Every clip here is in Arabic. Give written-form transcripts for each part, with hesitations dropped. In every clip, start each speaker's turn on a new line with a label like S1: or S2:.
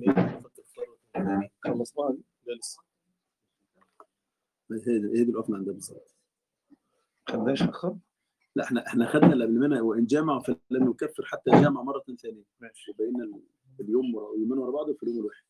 S1: خلصناها
S2: لا لسه.
S3: هي دي اللي وقفنا عندها بالظبط.
S1: خدناش اخر.
S3: لا احنا خدنا اللي قبل منها وان جامع فلم يكفر حتى جامع مره ثانيه.
S1: ماشي.
S3: وبقينا اليوم يومين ورا بعض في اليوم الواحد.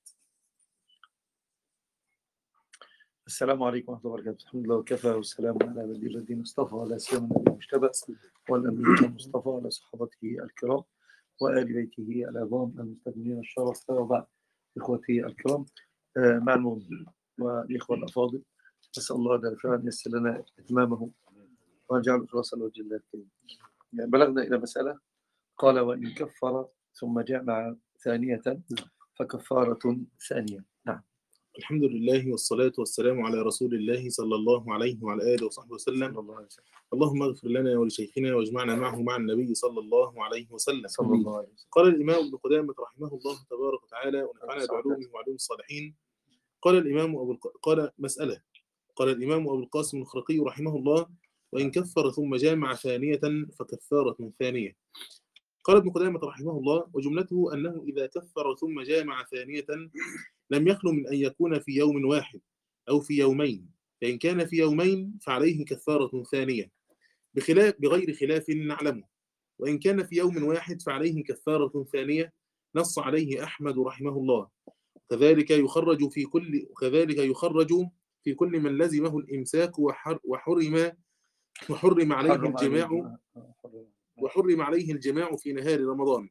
S1: السلام عليكم ورحمة الله وبركاته. الحمد لله وكفى والسلام على عباده الذين اصطفى ولا سيما النبي المجتبى والأمين المصطفى وعلى صحابته الكرام وآل بيته العظام المستكملين الشرف. وبعد إخوتي الكرام مع الموضوع والإخوة الأفاضل، نسأل الله جل وعلا أن ييسر لنا إتمامه ويجعل خلاصا لوجه الله الكريم. بلغنا إلى مسألة قال وإن كفر ثم جمع ثانية فكفارة ثانية. نعم.
S2: الحمد لله والصلاة والسلام على رسول الله صلى الله عليه وعلى آله وصحبه وسلم. اللهم اغفر لنا ولشيخنا واجمعنا معه مع النبي صلى الله عليه وسلم. قال الإمام ابن قدامة رحمه الله تبارك وتعالى ونفعنا بعلومه وعلوم الصالحين. قال الإمام أبو القاسم الخرقي رحمه الله وإن كفر ثم جامع ثانية فكفارة ثانية. قال ابن قدامة رحمه الله وجملته أنه إذا كفر ثم جامع ثانية لم يخلو من أن يكون في يوم واحد أو في يومين، فإن كان في يومين فعليه كفارة ثانية بغير خلاف نعلمه، وإن كان في يوم واحد فعليه كفارة ثانية نص عليه أحمد رحمه الله. وكذلك يخرج في كل من لزمه الإمساك وحرم عليه الجماع في نهار رمضان.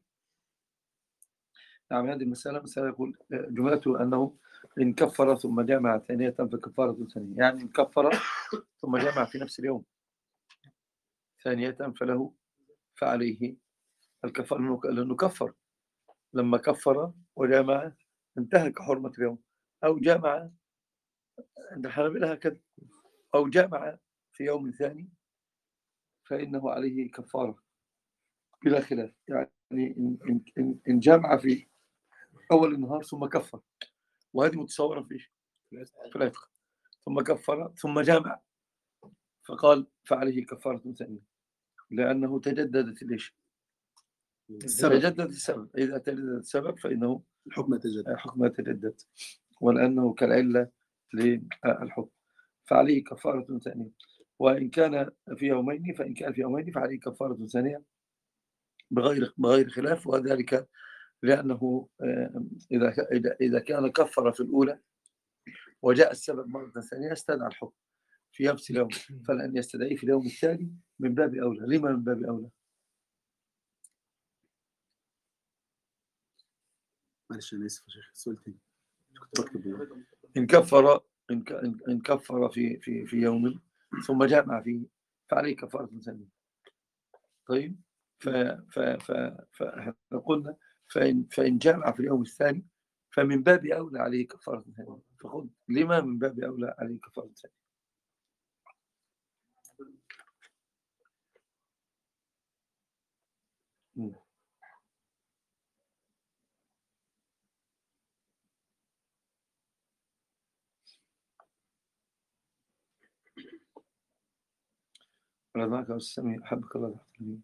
S1: نعم. هذه المسألة يقول جملته أنه إن كفر ثم جمع ثانية فكفارة ثانية، يعني إن كفر ثم جمع في نفس اليوم ثانية فعليه الكفارة، لأنه كفر لما كفر وجمع انتهك حرمة اليوم، أو جمع عند الحنابلة هكذا، أو جمع في يوم ثاني فإنه عليه كفارة بلا خلاف. يعني إن جمع في أول النهار ثم كفر، وهذه متصورة في الفقه، ثم كفر ثم جمع فقال فعليه كفارة ثانية، لأنه تجددت ليش؟ تجدد السبب. إذا تجدد السبب فإنه الحكم يتجدد، ولأنه كالعلة للحكم، فعليه كفارة ثانية. وإن كان في يومين فعليه كفارة ثانية بغير خلاف، وذلك لأنه إذا كان كفر في الأولى وجاء السبب مرة ثانية استدعى الحكم في نفس اليوم، فلأن يستدعيه في اليوم التالي من باب أولى. لما من باب أولى؟
S3: معلش أنا آسف يا شيخ، السؤال تاني.
S1: إن كفر في يوم ثم جمع فيه فعليه كفارة ثانية. طيب فقلنا فإن جمع في اليوم الثاني فمن باب أولى عليه كفارة ثانية. فقل لما من باب أولى عليه كفارة ثانية؟ معك يا أستاذ سامي، أحبك الله تحت.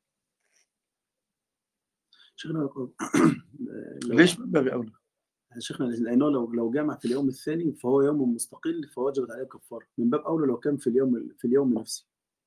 S3: شيخنا
S1: ليش من باب أولى؟
S3: شيخنا لأنه لو جمع في اليوم الثاني فهو يوم مستقل فوجبت عليه كفارة، من باب أولى لو كان في اليوم نفسه.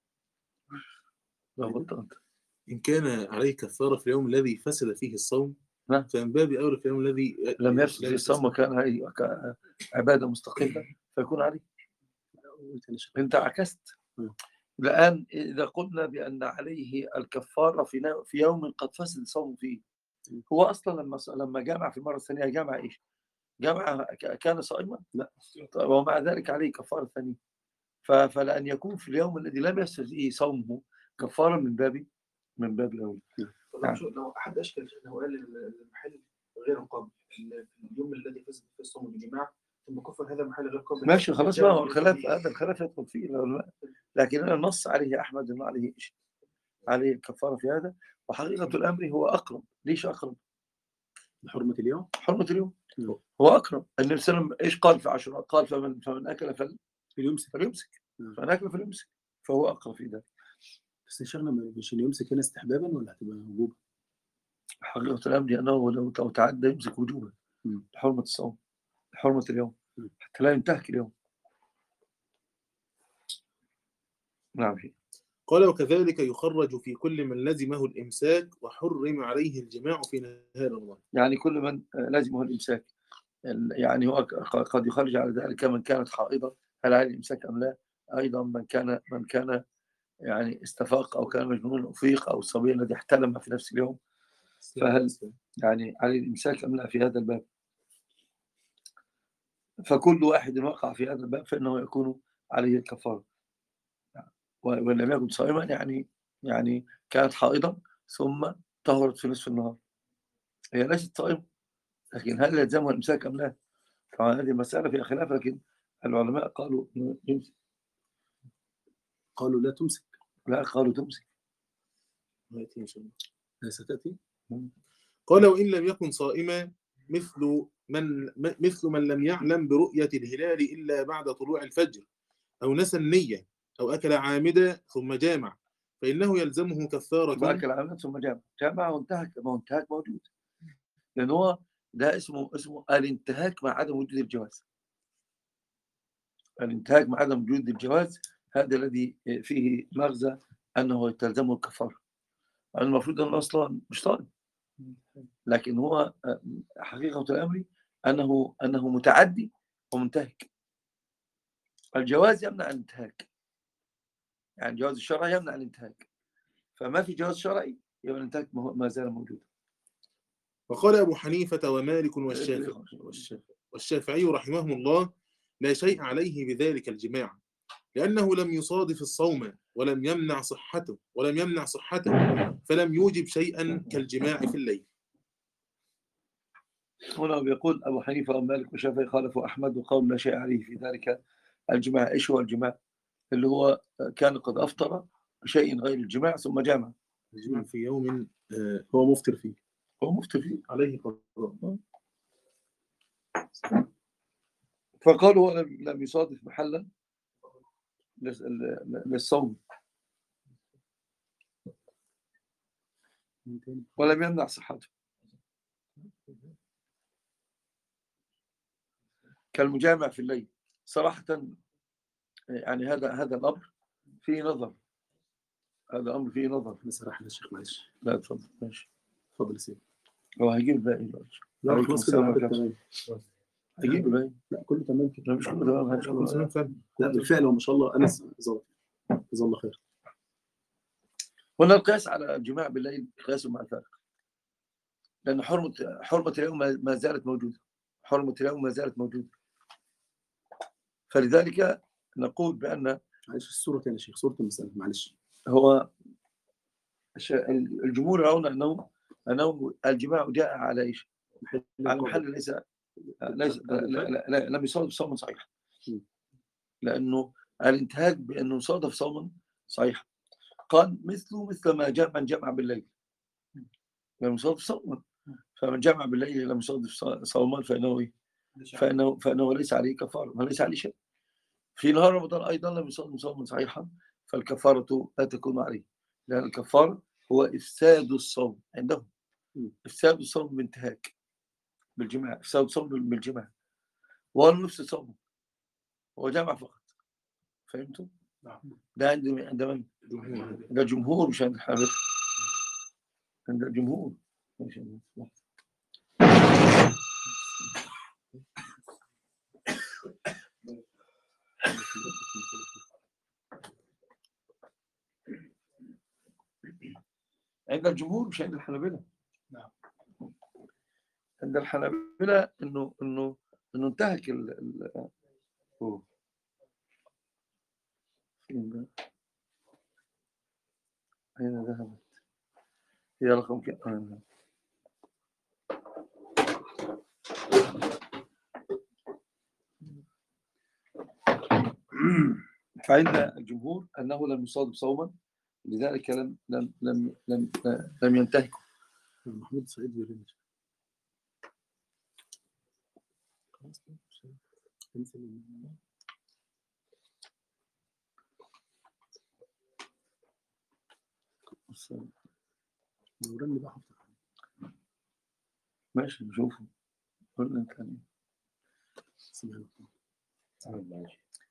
S2: إن كان عليه كفارة في اليوم الذي فسد فيه الصوم فمن باب أولى في اليوم الذي
S1: لم يفسد فيه الصوم وكان عبادة مستقلة فيكون عليه. أنت عكست الآن. إذا قلنا بأن عليه الكفارة في يوم قد فسد الصوم فيه، هو أصلا لما جامع في المرة الثانية جامع إيش؟ جامع كان صائما؟ لا. ومع ذلك عليه كفارة ثانية. فلأن يكون في اليوم الذي لم يفسد فيه صومه كفارة من باب الأول.
S4: لو أحد أشكل أنه قال المحل غير قابل في اليوم الذي فسد فيه الصوم بالجماع ثم كفر هذا المحل غير قابل،
S1: ماشي خلاص بقى. الخلاف هذا الخلاف يدخل فيه، لكن أنا نص عليه أحمد إنه عليه إيش؟ عليه الكفارة في هذا. وحقيقة الأمر هو أقرب. ليش أقرب؟
S3: حرمة اليوم.
S1: هو أقرب. النبي صلى الله عليه وسلم إيش قال في عاشوراء؟ قال فمن أكل فليمسك. فمن أكل فليمسك، فهو أقرب في ذلك.
S3: بس شيخنا مش اللي يمسك هنا استحبابا ولا هتبقى وجوبا؟
S1: حقيقة الأمر أنه لو تعدى يمسك وجوبا، لحرمة الصوم، لحرمة اليوم، حتى لا ينتهك اليوم. نعم.
S2: قال وكذلك يخرج في كل من لزمه الإمساك وحرم عليه الجماع في نهار رمضان.
S1: يعني كل من لازمه الإمساك، يعني هو قد يخرج على ذلك من كانت حائضة هل عليه الإمساك أم لا، أيضا من كان يعني استفاق أو كان مجنون أفيق، أو الصبي الذي احتلم في نفس اليوم، فهل يعني عليه الإمساك أم لا في هذا الباب. فكل واحد وقع في هذا الباب فإنه يكون عليه الكفارة. وإن لم يكن صائما يعني كانت حائضا ثم طهرت في نصف النهار، هي ليست صائمة، لكن هل يلزمها الإمساك أم لا؟ طبعا هذه المسألة فيها خلاف، لكن العلماء قالوا يمسك.
S3: قالوا لا تمسك.
S1: لا، قالوا تمسك.
S3: ستأتي.
S2: قال وإن لم يكن صائما مثل من لم يعلم برؤية الهلال إلا بعد طلوع الفجر، أو نسى النية، أو أكل عامدا ثم جامع، فإنه يلزمه كفارة.
S1: أكل عامدا ثم جامع وانتهك، ما هو انتهاك موجود، لأن هو ده اسمه الانتهاك مع عدم وجود الجواز. الانتهاك مع عدم وجود الجواز هذا الذي فيه مغزى أنه تلزمه الكفارة. المفروض أنه أصلا مش صائم، لكن هو حقيقة الأمر أنه متعدي ومنتهك. الجواز يمنع الانتهاك، يعني الجواز الشرعي يمنع الانتهاك، فما في جواز شرعي يبقى الانتهاك ما زال موجود.
S2: وقال أبو حنيفة ومالك والشافعي رحمهم الله لا شيء عليه بذلك الجماع، لأنه لم يصادف الصوم ولم يمنع صحته فلم يوجب شيئا كالجماع في الليل.
S1: هنا بيقول أبو حنيفة ومالك والشافعي خالفوا أحمد وقول لا شيء عليه في ذلك الجماع. إيش هو الجماع؟ اللي هو كان قد أفطر بشيء غير الجماع ثم جامع.
S2: الجماع في يوم هو مفطر فيه،
S1: هو مفطر فيه
S2: عليه قضاء.
S1: فقالوا هو لم يصادف محلا للصوم ولم يمنع صحته، كالمجامع في الليل. صراحة يعني هذا الأمر فيه نظر، هذا أمر فيه نظر.
S3: نسرح يا شيخ معلش.
S1: لا تفضل، ماشي،
S3: اتفضل يا سيدي.
S1: هو هيجيب الباقي دلوقتي.
S3: لا خلاص كده العدد تمام.
S1: هيجيب الباقي.
S3: لا كله تمام كده.
S1: لا مش كله تمام.
S3: لا بالفعل وما شاء الله أنس جزاه الله خير.
S1: هنا القياس على الجماع بالليل قياس مع الفارق، لأن حرمة اليوم ما زالت موجودة، حرمة اليوم ما زالت موجودة. فلذلك نقول بأن
S3: معلش الصورة تاني يا شيخ، صورة المسألة معلش.
S1: هو الجمهور يرون أنه الجماع جاء على إيش؟ على محل ليس لم يصادف صوما صحيحا، لأنه الانتهاك بأنه صادف صوما صحيحا. قال مثل ما جاء من جمع بالليل لم يصادف صوما، فمن جمع بالليل لم يصادف صوما فإنه ليس عليه كفارة وليس عليه شيء. في نهار رمضان أيضا لم يصادف صوما صحيحا فالكفارة لا تكون عليه، لأن الكفارة هو إفساد الصوم عندهم، إفساد الصوم بانتهاك بالجماع، إفساد الصوم بالجماع، وهو نفس الصوم هو جمع فقط. فهمتوا؟ ده عند من؟ ده جمهور مش عند الحنابلة، عند الجمهور. عند الجمهور مش عند الحنابلة. عند الحنابلة انه انتهك أين ذهبت؟ هي رقم كم؟ فعند الجمهور أنه لم يصادف صوما، لذلك لم ينتهكوا.
S3: محمود سعيد بيقول
S1: ماشي نشوفه. قلنا كان
S3: سبحان الله.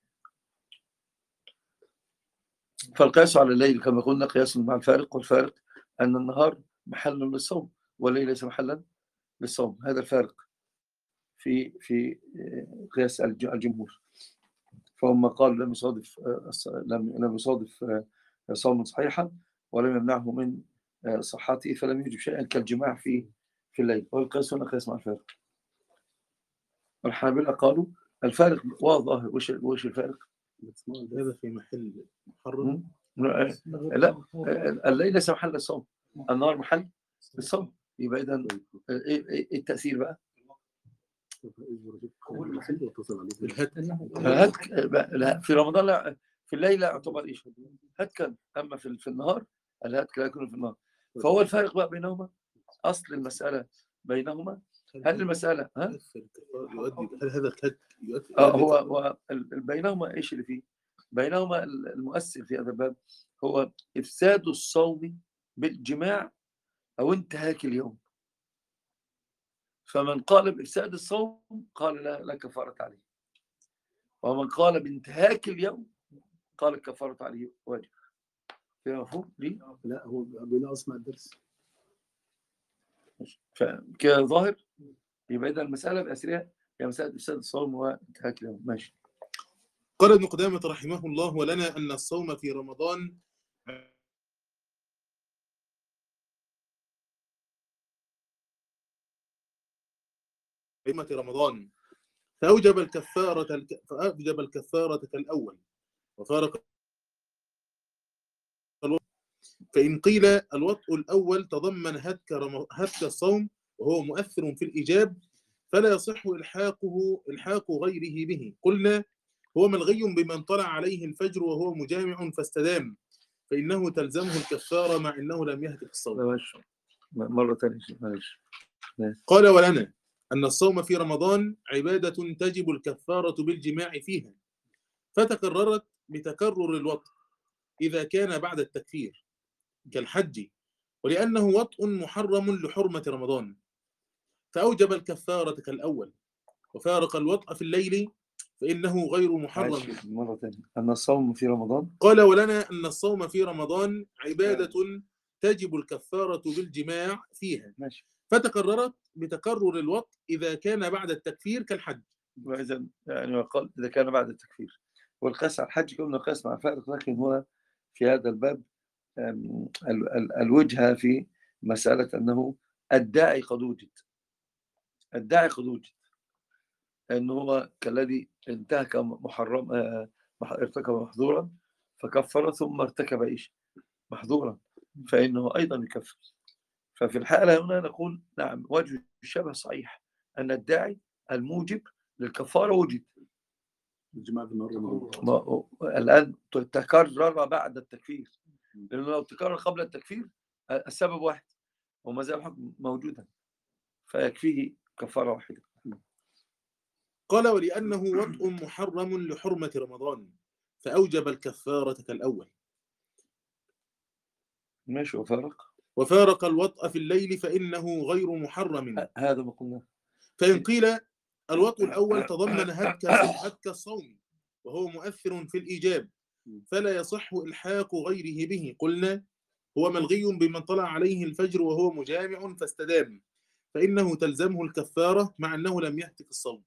S1: فالقياس على الليل كما قلنا قياس مع الفارق، والفارق أن النهار محل للصوم والليل ليس محلا للصوم. هذا الفارق في قياس الجمهور. فهم قالوا لم يصادف صوما صحيحا ولم يمنعه من صحته، فلم يجب شيئا كالجماع في الليل. والقياس هنا قياس مع الفارق. والحنابلة قالوا الفارق واضح. وش الفارق؟
S2: هذا في محل محرم.
S1: لا، الليل ليس محل الصوم، النهار محل الصوم. يبقى إذا إيه التأثير بقى؟ الهتك في رمضان لا، في الليل لا يعتبر إيش هتكا، أما في النهار الهتك لا يكون في النهار. فهو الفارق بقى بينهما، أصل المسألة بينهما. هل المسألة
S2: هل هذا الهتك يؤثر؟
S1: هو بينهما إيش اللي فيه؟ بينهما المؤثر في هذا الباب هو إفساد الصوم بالجماع أو انتهاك اليوم. فمن قال بإفساد الصوم قال لا كفارة عليه، ومن قال بانتهاك اليوم قال الكفارة عليه واجب. في مفهوم لي؟
S3: لا، هو بلا أسمع الدرس.
S1: فكظاهر يبقى إذا المسألة بأسرها هي مسألة إفساد الصوم وانتهاك اليوم. ماشي.
S2: قال ابن قدامة رحمه الله: ولنا أن الصوم في رمضان قيمة رمضان، فأوجب الكفارة كالأول وفارق الوطء. فإن قيل الوطء الأول تضمن هتك الصوم وهو مؤثر في الإيجاب، فلا يصح إلحاق غيره به. قلنا هو ملغي بمن طلع عليه الفجر وهو مجامع فاستدام، فإنه تلزمه الكفارة مع أنه لم يهتك الصوم.
S1: مرة ثانية.
S2: قال: ولنا أن الصوم في رمضان عبادة تجب الكفارة بالجماع فيها، فتكررت بتكرر الوطء إذا كان بعد التكفير كالحج، ولأنه وطء محرم لحرمة رمضان، فأوجب الكفارة كالأول وفارق الوطء في الليل فإنه غير محرم.
S1: مرة ثانية. أن الصوم في رمضان.
S2: قال: ولنا أن الصوم في رمضان عبادة تجب الكفارة بالجماع فيها،
S1: ماشي.
S2: فتكررت بتكرر الوطء إذا كان بعد التكفير كالحج.
S1: وإذا يعني وقال إذا كان بعد التكفير. والقياس على الحج كنا قياس مع فارق، لكن هو في هذا الباب الوجهة في مسألة أنه الداعي قد وجد. الداعي قد وجد أنه هو كالذي انتهك محرم، ارتكب محظورا فكفر ثم ارتكب إيش محظورا، فإنه أيضا يكفر. ففي الحالة هنا نقول نعم وجه الشبه صحيح، أن الداعي الموجب للكفارة وجد.
S3: الجماعة بالنهار
S1: الآن تكرر بعد التكفير، لأنه لو تكرر قبل التكفير السبب واحد وما زال الحكم موجودا، فيكفيه كفارة واحدة.
S2: قال: ولأنه وطء محرم لحرمة رمضان، فأوجب الكفارة كالأول.
S1: ماشي.
S2: وفارق الوطء في الليل فإنه غير محرم.
S1: هذا ما قلنا.
S2: فإن قيل الوطء الأول تضمن هتك الصوم وهو مؤثر في الإيجاب، فلا يصح إلحاق غيره به. قلنا هو ملغي بمن طلع عليه الفجر وهو مجامع فاستدام، فإنه تلزمه الكفارة مع أنه لم يهتك الصوم.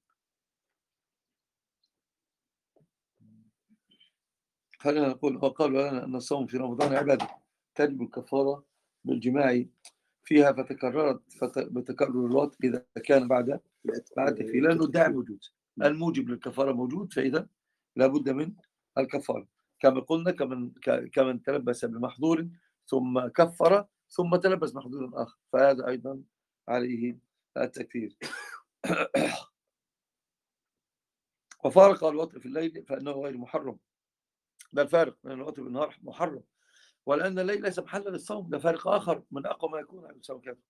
S1: خلينا نقول وقالوا لنا أن الصوم في رمضان عبادة تجب الكفارة بالجماع فيها، فتكررت بتكرر الوقت إذا كان بعد التكفير، لأنه الداعي موجود، الموجب للكفارة موجود، فإذا لابد من الكفارة. كما قلنا كمن تلبس بمحظور ثم كفر ثم تلبس محظور آخر، فهذا أيضا عليه التكفير. وفارق الوطء في الليل فإنه غير محرم. ده الفارق بين الوطء بالنهار محرم، ولأن الليل ليس محلا للصوم. ده فارق آخر من أقوى ما يكون على الصوم كذا،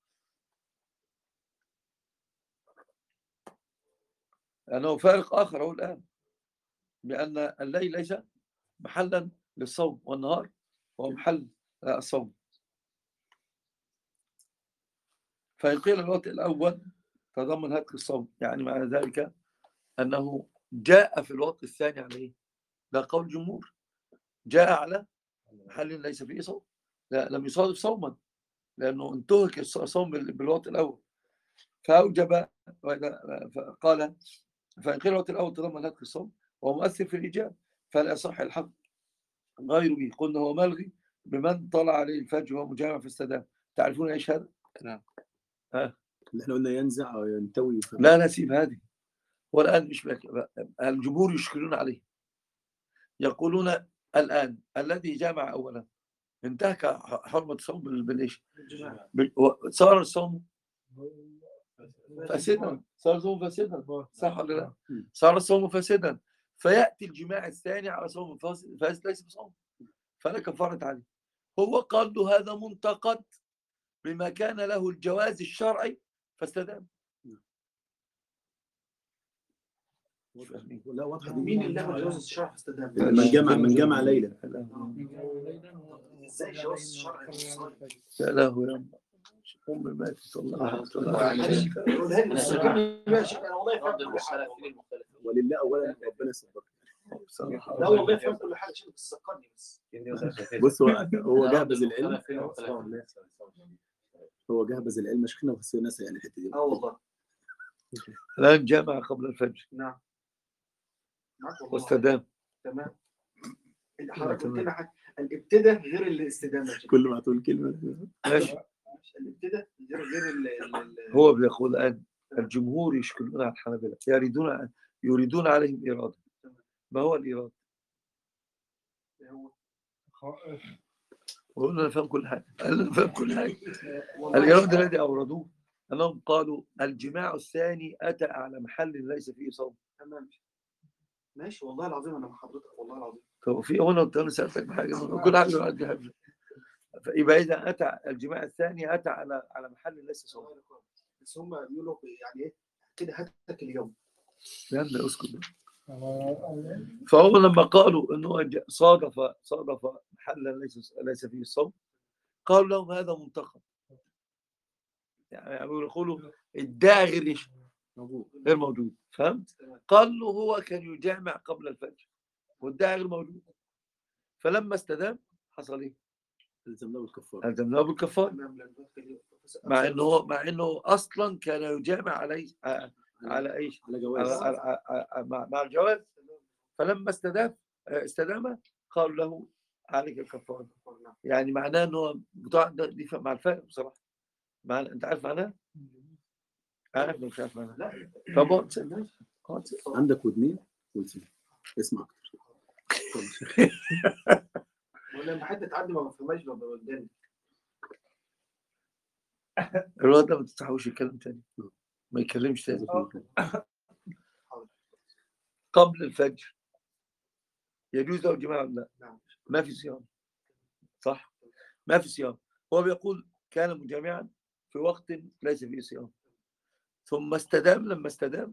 S1: لأنه فارق آخر هو الآن، بأن الليل ليس محلا للصوم والنهار هو محل الصوم. فإن قيل الوطء الأول تضمن هتك الصوم، يعني معنى ذلك أنه جاء في الوقت الثاني على إيه؟ ده قول الجمهور، جاء على محل ليس فيه صوم، لا لم يصادف صوما، لأنه انتهك الصوم بالوقت الأول، فأوجب قال فإن قيل الوقت الأول تضمن هتك الصوم وهو مؤثر في الإيجاب فلا يصح الحق غير به، قلنا هو ملغي بمن طلع عليه الفجر وهو مجامع في استدام. تعرفون ايش هذا؟
S2: نعم.
S3: اللي احنا قلنا ينزع او ينتوي
S1: لا نسيب هذه، والآن مش الجمهور يشكلون عليه، يقولون الآن الذي جامع أولا انتهك حرمة الصوم بالإيش؟ صار الصوم فاسدا، صار الصوم فاسدا، صح ولا لا؟ صار الصوم فاسدا، فيأتي الجماع الثاني على صوم فاسد ليس بصوم، فلا كفارة عليه. هو قال له هذا منتقد بما كان له الجواز الشرعي فاستدام.
S3: لا واضحه دي.
S4: مين اللي له جواز الشرع فاستدام؟
S3: من جمع ليلى.
S4: ازاي جواز الشرع؟
S1: يا له يا أم ماتت والله.
S4: قولها لي بس كلمة ماشي، انا والله فاهم كل حاجه.
S3: ولله اولا ربنا يصبرك.
S4: لا والله فاهم كل حاجه، عشان تذكرني بس.
S3: بص هو جهبذ العلم، هو جهبذ العلم شيخنا، بس ناس يعني الحته دي.
S4: والله
S1: الآن جامع قبل الفجر.
S4: نعم.
S1: واستدام.
S4: تمام. حضرتك قلت لنا حاجه، الابتداء غير الاستدامه.
S3: كل ما تقول كلمه
S1: ماشي.
S4: الابتداء غير
S1: هو بيقول الآن الجمهور يشكلون على الحنابلة، يريدون عليهم إرادة. ما هو الإرادة؟ وقلنا نفهم كل حاجة، نفهم كل حاجة. الإرادة الذي أوردوه أنهم قالوا الجماع الثاني أتى على محل ليس فيه صوم.
S4: تمام ماشي، والله العظيم انا مع حضرتك، والله العظيم.
S1: طب في هنا انا سالتك بحاجه، كل حاجه عندي حاجه. فيبقى اذا اتى الجماع الثاني اتى على محل ليس صوم.
S4: بس هم بيقولوا يعني ايه كده هاتك اليوم.
S1: لا اسكت بقى. فهو لما قالوا انه صادف محلا ليس فيه الصوم، قالوا لهم هذا منتقد، يعني يقولوا الداعي غير ايش؟ غير موجود. فهمت؟ قال له هو كان يجامع قبل الفجر والداعي غير موجود، فلما استدام حصل ايه؟ الزمناه بالكفاره. مع انه اصلا كان يجامع على ايش؟
S3: على جواز.
S1: مع الجواز، فلما استدام قالوا له عليك الكفاره. يعني معناه انه دي مع الفارق بصراحه. انت عارف معناه؟ عارف مش عارف معناه؟ لا. فبقى
S3: عندك ودنين ولسان، اسمع اكتر.
S4: ولما حد تعدي ما بفهمهاش ببقى قدامي.
S1: الواد ده ما تستحوش يتكلم تاني، ما يتكلمش تاني. قبل الفجر يجوز له الجماع ولا لا؟ ما في صيام، صح؟ ما في صيام. هو بيقول كان مجامعا في وقت ليس فيه صيام، ثم استدام. لما استدام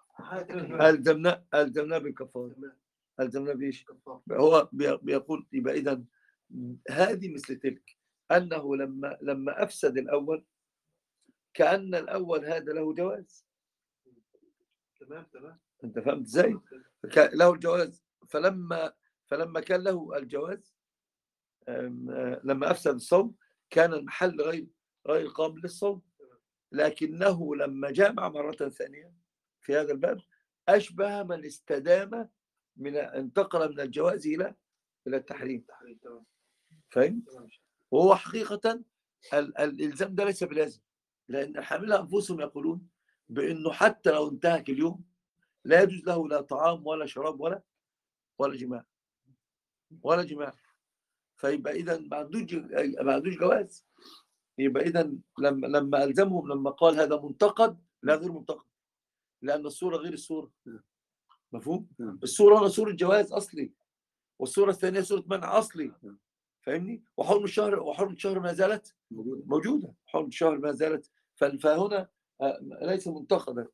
S1: ألزمنا بالكفارة. ألزمنا بإيش؟ هو بيقول يبقى إذا هذه مثل تلك، أنه لما أفسد الأول كأن الأول هذا له جواز.
S4: تمام.
S1: أنت فهمت إزاي؟ له الجواز، فلما كان له الجواز لما أفسد الصوم كان المحل غير قابل للصوم، لكنه لما جامع مرة ثانية في هذا الباب أشبه من استدام انتقل من الجواز إلى التحريم. فهمت؟ وهو حقيقة الإلزام ده ليس بلازم، لأن حاملها أنفسهم يقولون بأنه حتى لو انتهك اليوم لا يجوز له لا طعام ولا شراب ولا جماع. فيبقى إذا ما عندوش جواز. يبقى إذا لما ألزمهم، لما قال هذا منتقد، لا غير منتقد، لأن الصورة غير الصورة. مفهوم؟ الصورة هنا صورة جواز أصلي، والصورة الثانية صورة منع أصلي. فاهمني؟ وحرمة الشهر ما زالت موجودة. حرمة الشهر ما زالت. فهنا ليس منتقدا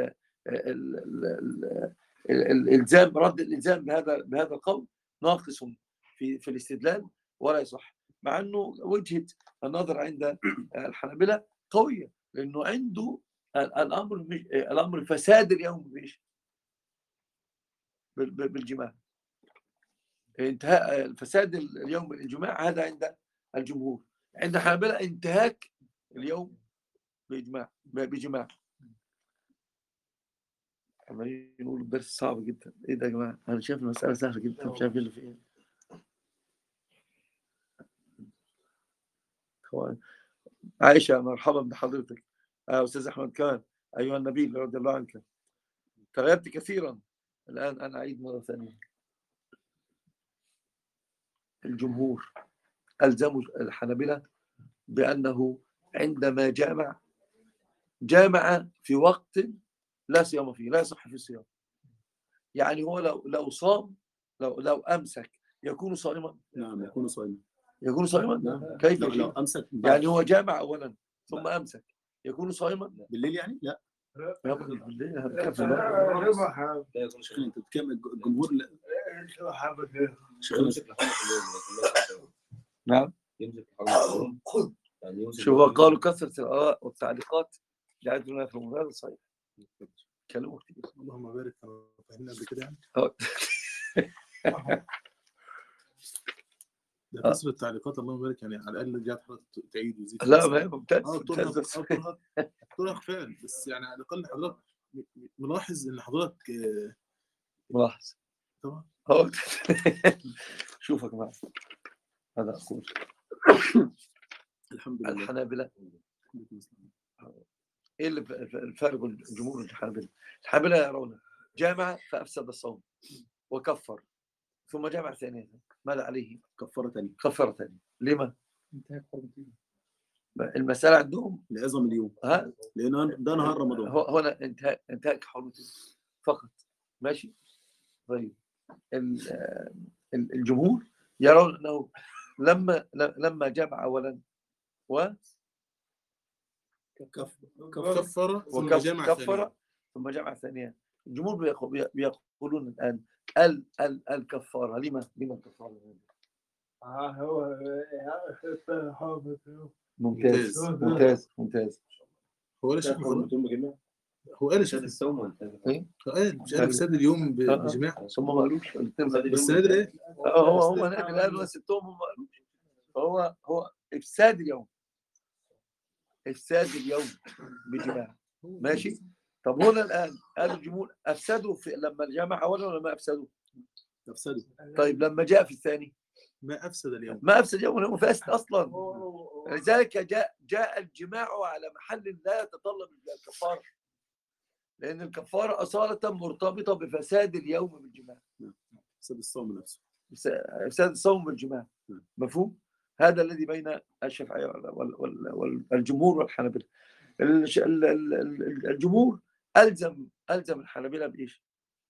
S1: الالزام، رد الالزام بهذا القول ناقص في الاستدلال ولا يصح، مع انه وجهة النظر عند الحنابلة قوية، لانه عنده الامر فساد اليوم بايش؟ بالجماع. انتهاء فساد اليوم بالجماع هذا عند الجمهور. عند الحنابلة انتهاك اليوم بجماع. عمالين يقولوا الدرس صعب جدا. ايه ده يا جماعه؟ انا شايف المساله سهله جدا، مش عارف ايه اللي فيها. عائشه مرحبا بحضرتك. استاذ احمد كان ايها النبي رضي الله عنك، تغيرت كثيرا. الان انا اعيد مره ثانيه. الجمهور الزموا الحنابلة بانه عندما جامع في وقت لا صيام فيه، لا يصح فيه الصيام. يعني هو لو صام، لو امسك يكون صائما.
S3: نعم يكون صائما.
S1: يكون صائما.
S3: نعم.
S1: كيف
S3: لو امسك
S1: يعني هو جامع اولا ثم امسك يكون صائما؟
S3: بالليل يعني؟ لا
S1: يا ابني بالليل هنكفي.
S3: شيخنا انت بتكلم الجمهور. لا
S1: نعم. شوف قالوا كثرة الآراء والتعليقات جعلتنا يفهمون. هذا صحيح. كلامه كتير.
S2: اللهم بارك. فهمنا قبل كده يعني. ده كسر التعليقات اللهم بارك، يعني على الاقل رجعت حضرتك تعيد وزيد.
S1: لا ما هي ممتاز.
S2: طرق فعل، بس يعني على الاقل حضرتك ملاحظ ان حضرتك
S1: ملاحظ
S2: طبعا.
S1: شوفك معي. هذا أقول
S3: الحمد لله.
S1: الحنابلة ايه اللي الفارق بين الجمهور والحنابلة؟ الحنابلة يرون جامع فافسد الصوم وكفر، ثم جامع ثانية ماذا عليه؟
S3: كفاره ثانيه.
S1: كفارة ثانية. لما؟ المسألة عندهم
S3: لعظم اليوم. لأن ده نهار رمضان.
S1: هنا انتهاك حرمته فقط. ماشي. طيب الجمهور يرون انه لما جمع اولا
S2: كفر
S1: ثم جمع ثانيا. الجمهور بيقولون الان الكفاره. لما الكفاره؟ ممتاز.
S2: هو قال شيخ الصوم قال مش عارف ساد اليوم بجماع.
S1: ثم ما قالوش
S2: بس نادر ايه؟
S1: هو نادر قالوا ستهم هم ما قالوش. فهو افساد اليوم بجماع. ماشي. طب هنا الان قال الجمهور افسدوا لما الجمع اولا ولا ما افسدوا؟
S3: افسدوا.
S1: طيب لما جاء في الثاني
S3: ما افسد اليوم.
S1: ما افسد اليوم، هو فاسد اصلا. لذلك جاء الجماع على محل لا يتطلب الكفاره، لان الكفاره اصاله مرتبطه بفساد اليوم بالجماع.
S3: افساد الصوم نفسه.
S1: افساد الصوم بالجماع. مفهوم؟ هذا الذي بين الشافعية والجمهور والحنابلة. الجمهور ألزم الحنابلة بإيش؟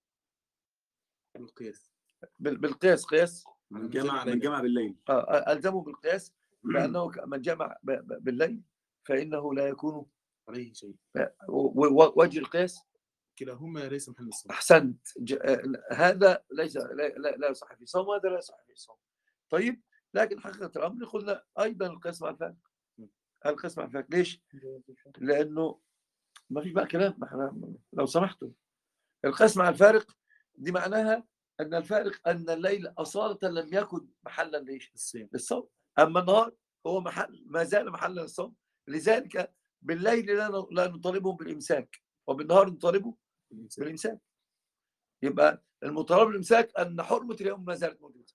S1: بالقياس. قياس
S3: من جمع بالليل.
S1: ألزموا بالقياس بأنه من جمع بالليل فإنه لا يكون
S2: عليه شيء.
S1: وجه القياس
S2: كلاهما ليس محل الصوم.
S1: أحسنت. هذا ليس لا يصح في صوم، وهذا لا يصح في صوم. طيب لكن حقيقة الأمر قلنا أيضا القياس مع الفارق. القياس مع الفارق ليش؟ لأنه ما فيش بقى كلام. لو سمحتوا القياس مع الفارق دي معناها أن الفارق أن الليل أصالة لم يكن محلا للصوم، أما النهار هو ما زال محلا للصوم. لذلك بالليل لا نطالبهم بالإمساك، وبالنهار نطالبه بالإمساك. يبقى المطالب بالإمساك أن حرمة اليوم ما زالت موجودة.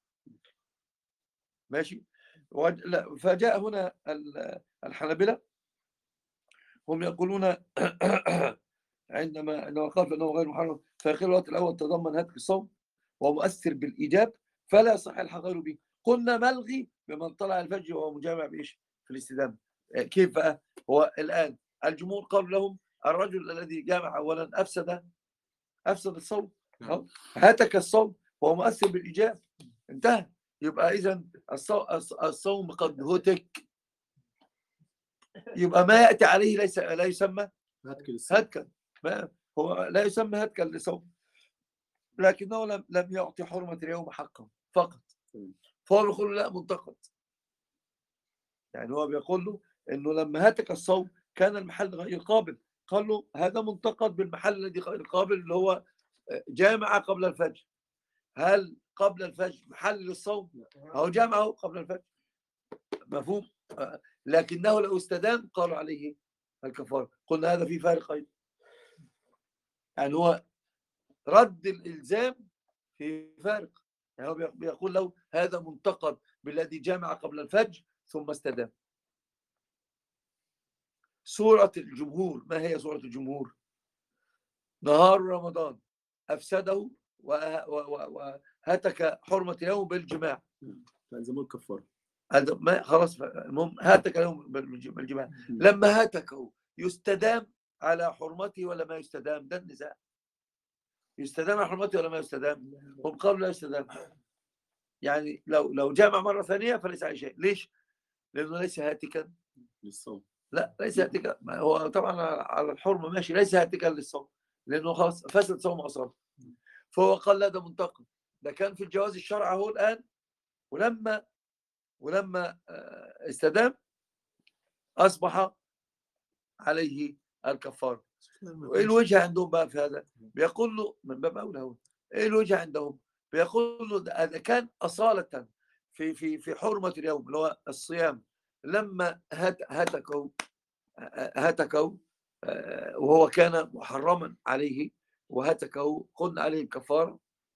S1: ماشي. فجاء هنا الحنابلة هم يقولون عندما قال انه غير محرم فاخر الوقت الاول تضمن هتك الصوم ومؤثر بالايجاب فلا يصح الحق غيره به. قلنا ملغي بمن طلع الفجر وهو مجامع بايش؟ في الاستدامه. كيف بقى؟ هو الان الجمهور قالوا لهم الرجل الذي جامع اولا افسد الصوم، هتك الصوم وهو مؤثر بالايجاب، انتهى. يبقى اذا الصوم قد هتك، يبقى ما ياتي عليه لا يسمى هتكا. هو لا يسمى هتكا للصوم، لكنه لم يعطي حرمه اليوم حقه فقط. فهو بيقول له لا منتقد. يعني هو بيقول له انه لما هتك الصوم كان المحل غير قابل، قال له هذا منتقد بالمحل الذي القابل اللي هو جامع قبل الفجر. هل قبل الفجر محل للصوم؟ أو جامعه قبل الفجر، مفهوم؟ لكنه لو استدام قالوا عليه الكفارة. قلنا هذا فيه فارق أيضا، يعني هو رد الإلزام في فارق. يعني هو بيقول له هذا منتقد بالذي جامع قبل الفجر ثم استدام. سورة الجمهور، ما هي سورة الجمهور؟ نهار رمضان أفسده وهتك حرمة اليوم بالجماع،
S3: فالزموا الكفاره.
S1: خلاص المهم هتك اليوم بالجماع. لما هتكه يستدام على حرمته ولا ما يستدام؟ ده النزاع. يستدام على حرمته ولا ما يستدام؟ هم قالوا لا يستدام. يعني لو جامع مرة ثانية فليس عليه شيء. ليش؟ لأنه ليس هاتكا
S3: للصوم.
S1: لا ليس هاتكا، هو طبعا على الحرمة ماشي، ليس هاتكا للصوم لأنه خلاص فسد صوم أصلا. فهو قال لا ده منتقد، ده كان في الجواز الشرع هو الآن، ولما استدام أصبح عليه الكفارة. وإيه الوجه عندهم بقى في هذا؟ بيقول له من باب أولى هو إيه الوجه عندهم؟ بيقول له هذا كان أصالة في حرمة اليوم اللي هو الصيام. لما هتكوا وهو كان محرما عليه وهتكوا قلنا عليه الكفارة.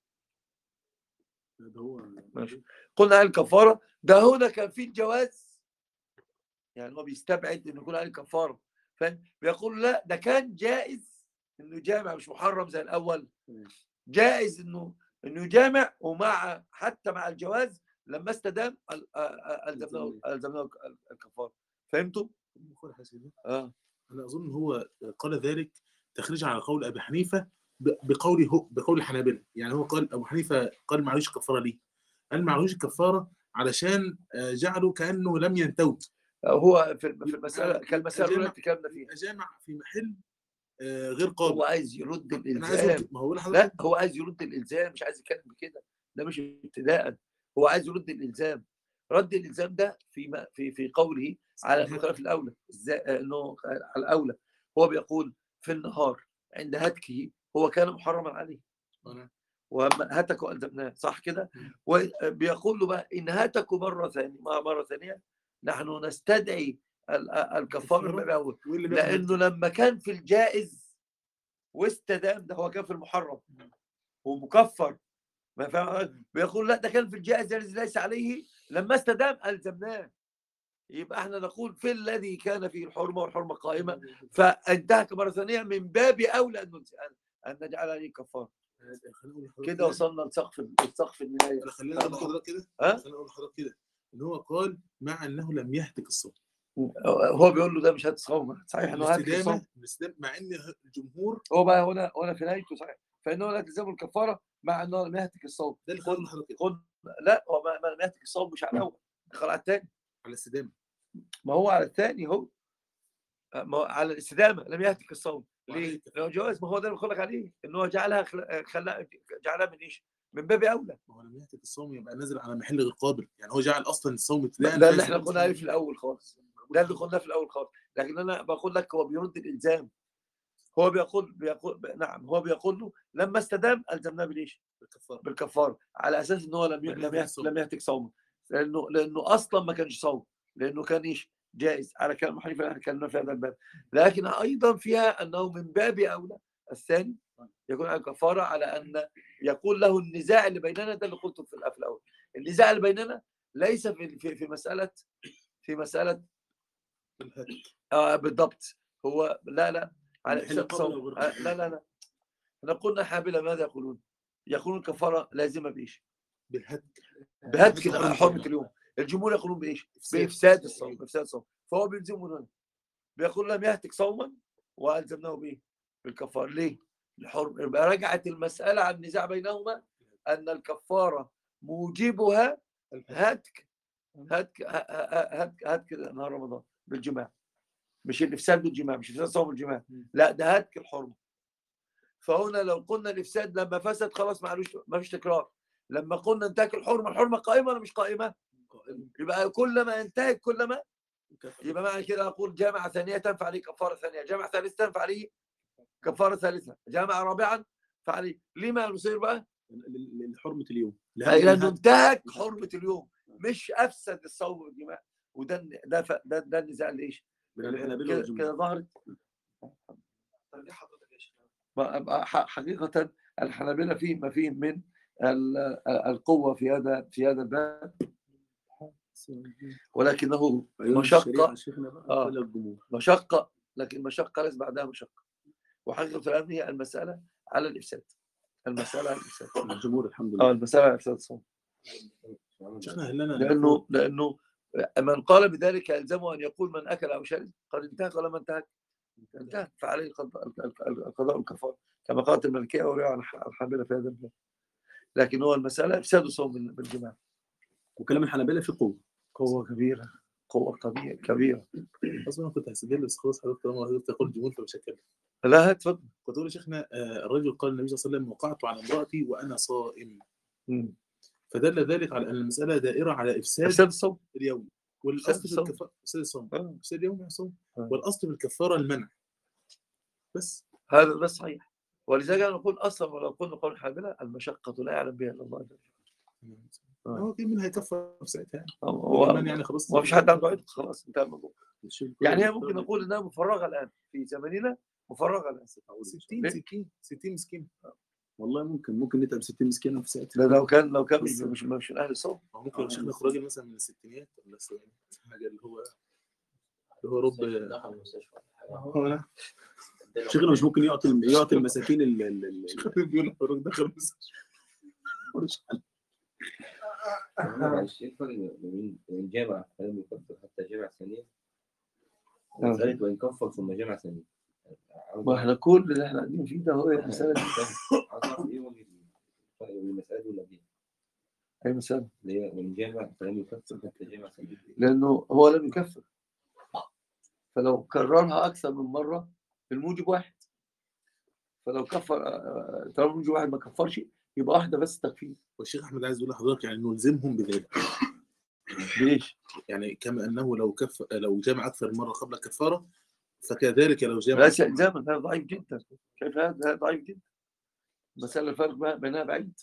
S1: ماشي، قلنا عليه الكفارة. ده هنا كان في الجواز، يعني هو بيستبعد انه يكون عليه كفارة، فاهم؟ بيقول لا ده كان جائز انه يجامع، مش محرم زي الاول. جائز انه يجامع، ومع حتى مع الجواز لما استدام الزمناه الكفارة. فهمتوا؟
S2: انا اظن هو قال ذلك تخريجا على قول ابي حنيفه بقول الحنابلة. يعني هو قال ابو حنيفه قال معلوش كفاره ليه؟ قال معلوش كفاره علشان جعله كانه لم ينتوي.
S1: هو في المساله كالمساله الاولى اللي اتكلمنا فيها،
S2: جامع في محل غير قابل.
S1: هو عايز يرد
S2: انا عايز
S1: الالزام.
S2: ما هو
S1: لا هو عايز يرد الالزام، مش عايز يتكلم كده. ده مش ابتداء، هو عايز يرد الالزام. رد الالزام ده في قوله على الخلاف الاولى، ازاي انه على الاولى. هو بيقول في النهار عند هتكه هو كان محرما عليه وما هتكوا الزمناه، صح كده؟ وبيقول له بقى ان هتكوا مره ثانيه نحن نستدعي الكفاره من باب اول، لانه لما كان في الجائز واستدام، ده هو كان في المحرم ومكفر، ما فاهم؟ بيقول لا ده كان في الجائز الذي ليس عليه، لما استدام الزمناه. يبقى احنا نقول في الذي كان فيه الحرمه والحرمه قائمه فانتهك مره ثانيه، من باب اولى ان نجعل عليه كفاره. كده وصلنا لسقف النهايه.
S2: خلينا نقول لحضرتك كده خلينا نقول لحضرتك كده ان هو قال مع انه لم يهتك الصوم.
S1: هو بيقول له ده مش هتصوم، صحيح انه هاتك الصوم،
S2: مع ان الجمهور
S1: هو بقى هنا في نهايته صحيح، فانه لا تلزمه الكفاره مع انه لم يهتك الصوم.
S2: ده اللي خلى حضرتك
S1: كده. لا هو ما لم يهتك الصوم مش على الاول، دخل على الثاني.
S2: على الاستدامه.
S1: ما هو على الثاني، هو على الاستدامه لم يهتك الصوم. ليه؟ لو جواز، ما هو ده اللي بقول لك عليه ان هو جعلها جعلها من ايش؟ من باب اولى.
S2: ما هو لم يهتك الصوم يبقى نازل على محل غير قابل، يعني هو جعل اصلا الصوم ابتداء.
S1: ده اللي احنا قلنا عليه في الاول خالص، ده اللي قلناه في الاول خالص. لكن انا بقول لك هو بيرد الالزام. هو بيقول نعم، هو بيقول له لما استدام الزمناه بالايش؟ بالكفاره، على اساس ان هو لم يهتك صومه، لانه اصلا ما كانش صوم، لانه كان ايش؟ جائز على كلام حنيفه اللي احنا اتكلمنا في هذا الباب. لكن ايضا فيها انه من باب اولى الثاني يكون على الكفاره، على ان يقول له النزاع اللي بيننا، ده اللي قلته في الاول. النزاع اللي بيننا ليس في مساله بالضبط. هو لا على افساد صوم، لا احنا قلنا حابلة ماذا يقولون؟ يقولون الكفاره لازمه بايش؟ بهتك حرمه اليوم. الجمهور يقولون بايش؟ بافساد الصوم، فهو بيلزمون هنا، بيقول لم يهتك صوما والزمناه بايه؟ بالكفاره. ليه؟ الحرم. يبقى رجعت المساله عن النزاع بينهما ان الكفاره موجبها هتك نهار رمضان بالجماع، مش الافساد بالجماع، مش افساد صوم بالجماع، لا ده هتك الحرمه. فهنا لو قلنا الافساد لما فسد خلاص ما فيش تكرار. لما قلنا انتهك الحرمه قائمه ولا مش قائمه؟ يبقى كلما ينتهك كلما يبقى معنى كده أقول جامع ثانية فعليه كفارة ثانية، جامع ثالثة فعليه كفارة ثالثة، جامع رابعا فعليه. لما نصير بقى؟
S3: لحرمة اليوم،
S1: لأنه انتهك حرمة اليوم، مش أفسد الصوم والجماع. وده ده النزاع اللي إيش؟ كده ظهرت.
S4: طب ليه حضرتك يا شيخ؟
S1: حقيقة الحنابلة فيهم من القوة في هذا الباب، ولكنه مشقة. مشقة، لكن مشقة ليس بعدها مشقة. وحقيقة الأمر هي المسألة على الإفساد. المسألة على الإفساد.
S3: الجمهور الحمد لله.
S1: المسألة على الإفساد الصوم. لأنه من قال بذلك يلزمه أن يقول من أكل أو شرب قد انتهك ولا ما انتهك؟ انتهك، فعليه القضاء والكفارة كما قالت المالكية وروى عن الحنابلة في هذا الباب. لكن هو المسألة إفساد الصوم بالجماع.
S3: وكلام الحنابلة في
S1: قوة كبيرة، قوة كبيرة.
S2: اصلا كنت هسجل بس خلاص حضرتك طالما حضرتك تقول جمهور فمش هتكلم.
S1: لا اتفضل.
S2: كنت اقول يا شيخنا الرجل قال النبي صلى الله عليه وسلم وقعت على امرأتي وانا صائم. فدل ذلك على ان المسألة دائرة على افساد
S1: الصوم
S2: اليوم، والاصل في الكفارة افساد الصوم، افساد اليوم يعني صوم، والاصل في الكفارة المنع بس.
S1: هذا بس صحيح. ولذلك انا نقول اصلا ولو قلنا قول الحنابلة المشقة لا يعلم بها الا الله.
S2: هو كده مين هيكفر في ساعتها
S1: يعني خلاص ما فيش حد عنده عيد، خلاص انتهى الموضوع. يعني هي ممكن نقول انها مفرغه الان في زماننا، مفرغه الان
S2: 60 مسكين.
S3: والله ممكن نتعب 60 مسكين في ساعتها.
S1: لو كان مش من اهل الصوم.
S2: ممكن يا شيخنا راجل مثلا من الستينات ولا السبعينات، حاجه اللي هو رب
S5: دخل المستشفى.
S3: شيخنا مش ممكن يعطي المساكين
S2: بيقول حضرتك دخل المستشفى.
S5: معلش ايه الفرق بين جامع فلم يكفر حتى جامع ثانية وذلك وإن كفر ثم جامع ثانية؟
S1: ما احنا كل اللي احنا قاعدين فيه ده هو المسألة دي.
S5: عارف ايه وجه الفرق بين المسألة دي ولا دي؟
S1: اي مسألة؟
S5: اللي هي وإن جامع فلم يكفر حتى جامع ثانية.
S1: لأنه هو لم يكفر، فلو كررها أكثر من مرة الموجب واحد. فلو كفر طالما الموجب واحد ما كفرش يبقى واحدة بس تكفير.
S2: والشيخ أحمد عايز يقول لحضرتك يعني نلزمهم بذلك.
S1: ليش؟
S2: يعني كما أنه لو جامع أكثر مرة قبل الكفارة فكذلك لو جامع
S1: لا إلزاما. هذا ضعيف جدا. كيف هذا ضعيف جدا؟ مسألة الفرق بينها بعيد.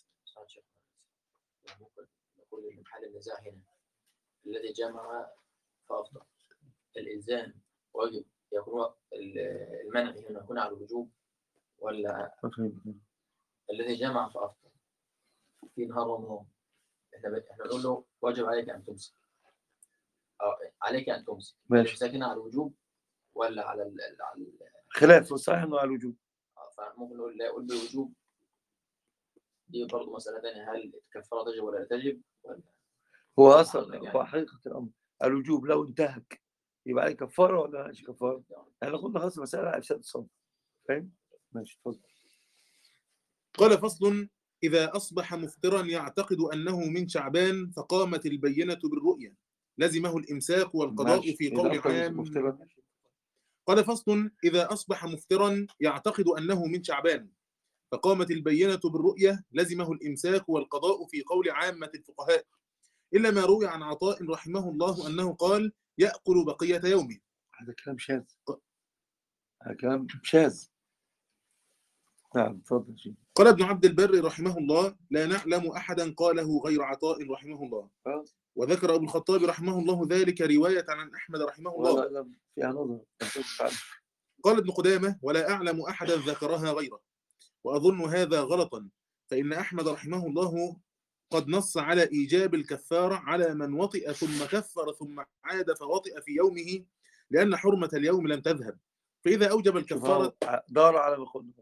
S5: ممكن نقول إن محل النزاع هنا الذي جامع فأفضل الإلزام واجب يكون المنع هنا يكون على الوجوب ولا الذي جامع فأفضل في نهار رمضان احنا نقول له واجب عليك أن تمسك عليك أن تمسك ساكن على الوجوب ولا على
S1: خلاف صحيح انه على الوجوب.
S5: فممكن نقول لا يقول بالوجوب. دي برضه مسألة ثانية، هل الكفارة تجب ولا لا تجب ولا
S1: هو اصلا هو حقيقة الامر الوجوب لو انتهك يبقى عليه كفارة ولا مش كفارة؟ احنا قلنا خلاص المسألة على افساد الصوم. فاهم؟ ماشي اتفضل.
S2: قال فصل: إذا أصبح مفطرا يعتقد أنه من شعبان فقامت البينة بالرؤية لزمه الإمساك والقضاء في قول عام. قال فصل: إذا أصبح مفطرا يعتقد أنه من شعبان فقامت البينة بالرؤية لزمه الإمساك والقضاء في قول عامة الفقهاء، إلا ما روي عن عطاء رحمه الله أنه قال يأكل بقية يومه.
S1: هذا كلام شاذ. هذا كلام شاذ. نعم تفضل.
S2: قال ابن عبد البر رحمه الله: لا نعلم أحدا قاله غير عطاء رحمه الله. وذكر أبو الخطاب رحمه الله ذلك رواية عن أحمد رحمه الله.
S1: لا فيها نظر.
S2: قال ابن قدامة: ولا أعلم أحدا ذكرها غيره، وأظن هذا غلطا، فإن أحمد رحمه الله قد نص على إيجاب الكفارة على من وطئ ثم كفر ثم عاد فوطئ في يومه لأن حرمة اليوم لم تذهب، فإذا أوجب الكفارة
S1: دار على ما قلنا.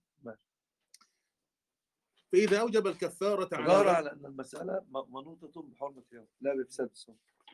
S2: فإذا أوجب الكفارة
S1: على أن المسألة منوطة بحرمة اليوم لا بإفساد الصوم.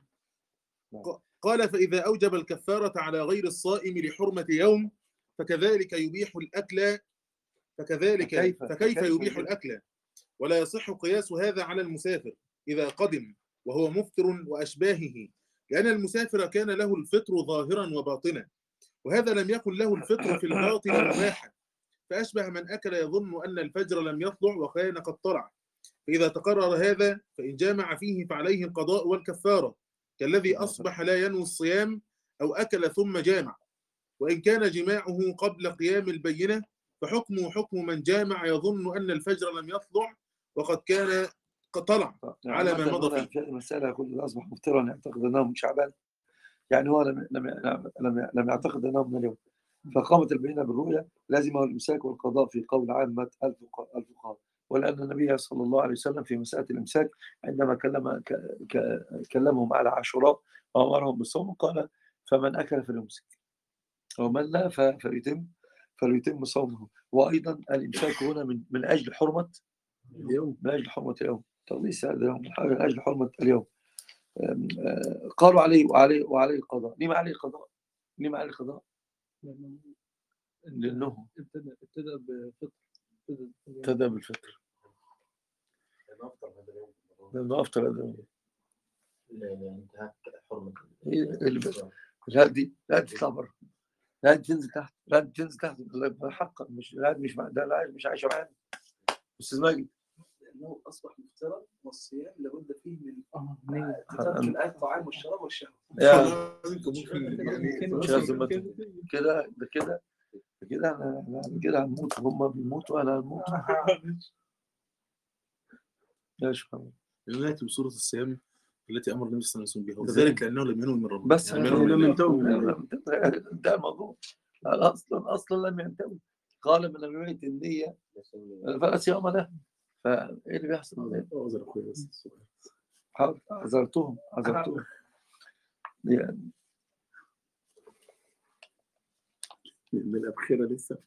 S2: قال: فإذا أوجب الكفارة على غير الصائم لحرمة يوم فكذلك يبيح الأكل فكيف يبيح الأكل؟ ولا يصح قياس هذا على المسافر إذا قدم وهو مفطر وأشباهه، لأن المسافر كان له الفطر ظاهرا وباطنا، وهذا لم يكن له الفطر في الباطن مباحا، فأشبه من أكل يظن أن الفجر لم يطلع وكان قد طلع، فإذا تقرر هذا فإن جامع فيه فعليه القضاء والكفارة، كالذي أصبح لا ينوي الصيام أو أكل ثم جامع، وإن كان جماعه قبل قيام البينة فحكمه حكم من جامع يظن أن الفجر لم يطلع وقد كان قد طلع على ما مضى فيه.
S1: في المسألة كل أصبح مفترا يعتقد أنه من شعبان، يعني هو لم يعتقد أنه من اليوم، فقامت البينة بالرؤيا لازمه الإمساك والقضاء في قول عامة الفقهاء. ولأن النبي صلى الله عليه وسلم في مسألة الإمساك عندما كلمهم على عاشوراء وأمرهم بالصوم قال فمن أكل فليمسك ومن لا فليتم صومه. وأيضا الإمساك هنا من أجل حرمة اليوم، من أجل حرمة اليوم، تقديس هذا اليوم من أجل حرمة اليوم. قالوا عليه القضاء. لما عليه القضاء؟ لأنه ابتدى بالفطر، لأنه أفطر هذا اليوم. لا تطلع بره، لا تنزل تحت، حقا مش عايشه معانا استاذ ماجد.
S4: لأنه أصبح مفترض والصيام لابد فيه من ترك الأكل الطعام والشراب والشهوة.
S1: كده هنموت، هم بيموتوا وأنا هنموت.
S2: نأتي بصورة الصيام التي أمر النبي صلى الله عليه وسلم بها، وذلك لأنه لم ينوي من رمضان.
S1: بس
S3: لم ينتهوا
S1: انتهى الموضوع. أصلا لم ينتهوا. قال من لم يميت النية فلا صيام له. فإيه اللي بيحصل؟ عذرتهم يعني
S3: من الأبخرة لسه.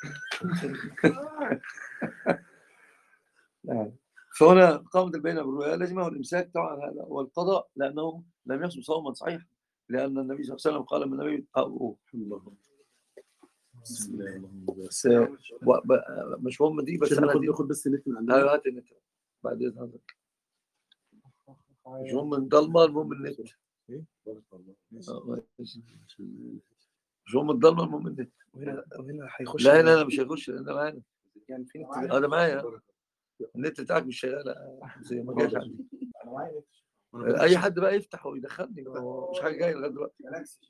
S1: فهنا قامت البينة بالرؤيا لازمه الإمساك طبعا هذا والقضاء، لأنه لم يصم صوما صحيحا، لأن النبي صلى الله عليه وسلم قال من النبي مش هم دي بس أنا
S3: ناخد بس النت من عندنا.
S1: هات النت بعد إذنك. مش هم من ضلمة، المهم النت. مش هم الضلمة، المهم النت.
S4: وهنا هيخش.
S1: لا هنا مش هيخش لأن أنا معانا.
S4: يعني في
S1: أنا معايا النت بتاعك مش شغال زي ما جاش عندي. أي حد بقى يفتح ويدخلني، مش حاجة جاية لغاية دلوقتي.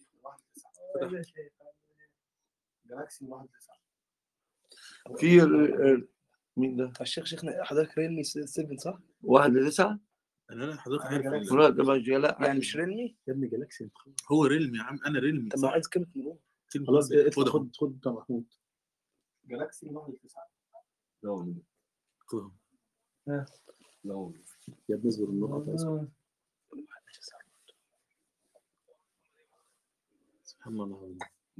S4: جالاكسي 1/9.
S1: في مين ده؟
S4: الشيخ شيخنا حضرتك ريلمي 7 صح؟
S1: 1/9.
S2: أنا حضرتك عارف
S1: ده مش لا
S4: يعني مش ريلمي
S3: يا ابني جالاكسي.
S2: هو ريلمي يا عم، أنا ريلمي.
S4: طب ما عايز كلمة مرور.
S3: خلاص خد بتاع محمود.
S4: جالاكسي 1/9.
S3: لا يا ابني اصبر النقطة. سبحان الله.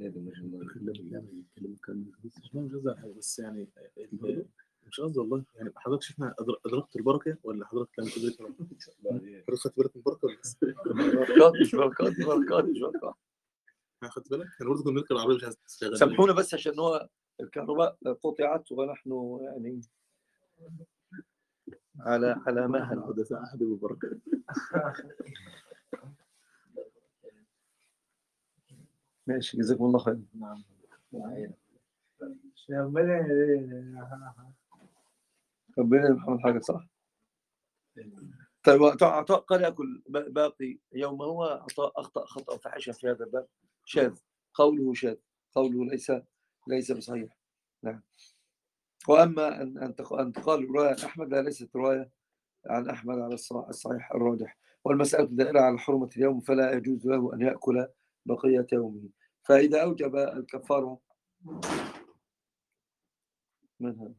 S2: بس يعني مش قصدي والله، يعني حضرتك شفنا أدركت البركة ولا حضرتك لم تدركها؟ حضرتك خدت بالك من البركة ولا
S1: مش بركات
S2: خدت بالك؟ أنا برضه كنت بنركب العربية مش عايز تشتغل.
S1: سامحونا بس عشان هو الكهرباء قطعت ونحن يعني على مهل.
S3: ده ساعة أحد بالبركة.
S1: ماشي جزاكم الله خير. ربنا يرحم حاجة صح. طيب عطاء قال يأكل باقي يوم، هو أخطأ خطأ فحشا في هذا الباب شاذ، قوله ليس بصحيح. نعم. وأما أن تقال رواية أحمد لا، ليست رواية عن أحمد على الصحيح الراجح، والمسألة دائرة على حرمة اليوم، فلا يجوز له أن يأكل بقية يومه. فإذا أوجب الكفارة منها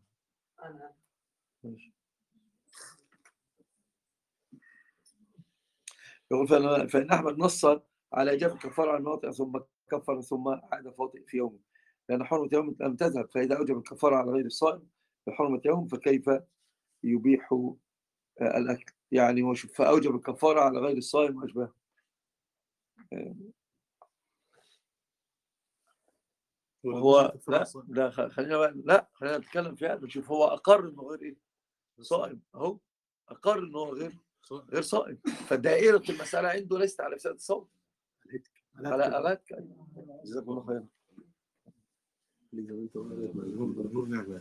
S1: يقول فإن أحمد نص على إيجاب الكفارة على المواطئ ثم كفر ثم عاد فاطئ في يومه، لأن حرمة يوم لم تذهب. فإذا أوجب الكفارة على غير الصائم بحرمة يوم فكيف يبيح الأكل؟ يعني فأوجب الكفارة على غير الصائم وأشباه. هو خلينا نتكلم في هذا، نشوف هو أقر إنه غير إيه؟ صائم. أهو أقر إنه غير صائم، فدائرة المسألة عنده ليست على فساد الصوم، على أباك. جزاكم الله خيرا.
S2: نور نعم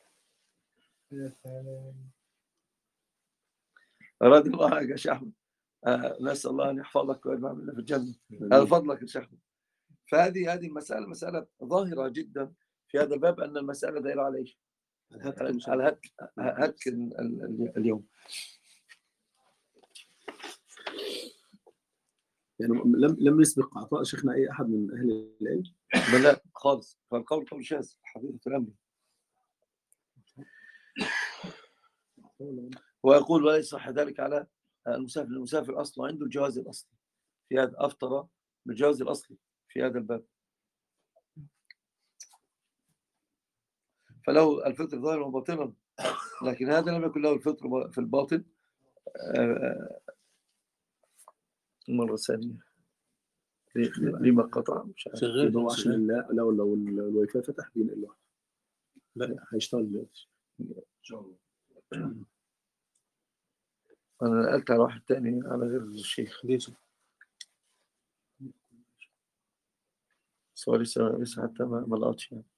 S2: يا أخي.
S1: أراد الله حاجة يا أحمد. نسأل الله أن يحفظك ويجمعنا في الجنة. هذا فضلك يا شيخ. فهذه المسألة مسألة ظاهرة جدا في هذا الباب، أن المسألة دائرة على إيش؟ على هتك اليوم.
S3: يعني لم يسبق عطاء شيخنا أي أحد من أهل العلم؟
S1: لا خالص، فالقول قول شاذ حقيقة الأمر. ويقول ولا يصح ذلك على المسافر. المسافر أصلا عنده الجواز الأصلي في هذا، أفطر بالجواز الأصلي في هذا الباب، فله الفطر ظاهرا وباطنا، لكن هذا لم يكن له الفطر في الباطن. مرة ثانية لما قطع مش عارف.
S2: شغال
S3: هو عشان لو الواي فاي فتح بينقل لوحده. لا هيشتغل دلوقتي
S4: ان شاء الله.
S1: أنا نقلت على واحد تاني على غير الشيخ.
S2: ليش؟
S1: بس هو لسه حتى ما لقطش يعني.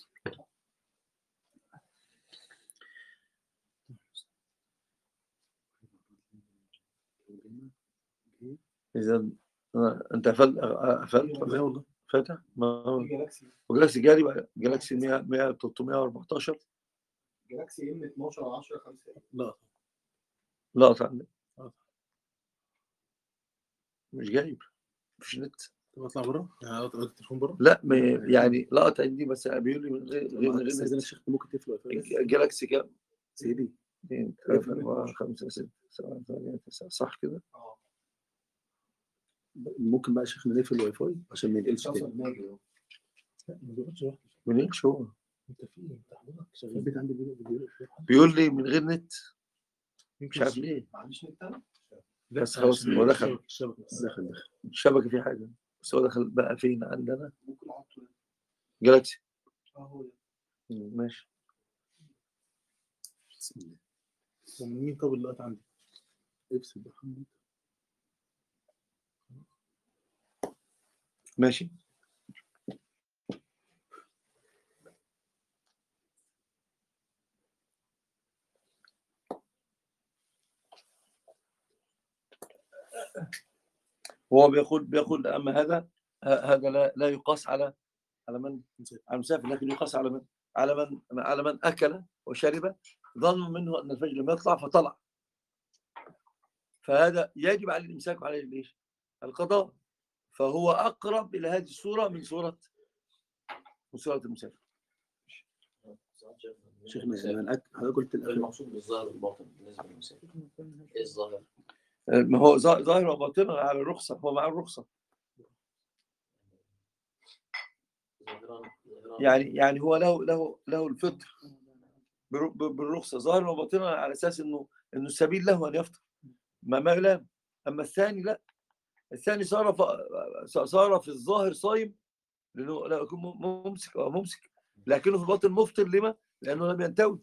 S1: إذا أنت قفلت
S2: لا والله
S1: فاتح؟ ما هو
S4: جالاكسي
S1: وجالاكسي جاري بقى، جالاكسي 100 314
S4: جالاكسي ام 12 10 5.
S2: لا
S1: لقط عندك. مش جايب، مفيش نت.
S2: طب اطلع بره يعني اطلع التليفون بره.
S1: لا يعني لقط عندي بس بيقول لي من غير
S3: استاذنك
S1: نت.
S3: شيخ ممكن تقفل الواي فاي؟
S1: جالاكسي كام؟
S3: سيدي
S1: 2 3 4 5 6 7 8 9 صح كده؟
S3: ممكن بقى شيخنا نقفل الواي فاي عشان ما ينقلش تاني.
S2: لا ما بيقعدش لوحده.
S1: منين شو؟
S2: انت حضرتك شغال
S3: البيت عندي
S1: بيقول لي من غير نت، مش عارف ليه.
S4: ما عنديش نت انا.
S1: بس خلاص هو دخل
S2: الشبكه بس.
S3: دخل
S1: الشبكة في حاجة، بس هو دخل بقى فين عندنا؟
S4: ممكن احطه
S1: جالاكسي.
S4: هو ده.
S1: ماشي.
S3: بسم الله.
S2: ومن مين طب اللي لقط عندي؟
S3: افصل يا محمد.
S1: ماشي. هو بيقول اما هذا لا يقاس على من؟ على المسافر، لكن يقاس على من؟ على من اكل وشرب ظن منه ان الفجر لم يطلع فطلع، فهذا يجب عليه الامساك وعليه الايش؟ القضاء، فهو اقرب الى هذه الصوره من صوره المسافر.
S3: شيخنا حضرتك قلت
S5: المقصود بالظاهر والباطن بالنسبه للمسافر ايه الظاهر؟
S1: ما هو ظاهر وباطن على الرخصه، هو مع الرخصه. يعني هو له الفطر بالرخصه ظاهرا وباطنا، على اساس انه السبيل له ان يفطر ما يلام. اما الثاني لا، الثاني صار في الظاهر صايم لانه لا يكون ممسك، لكنه في الباطن مفطر. لما؟ لانه لم ينتوي.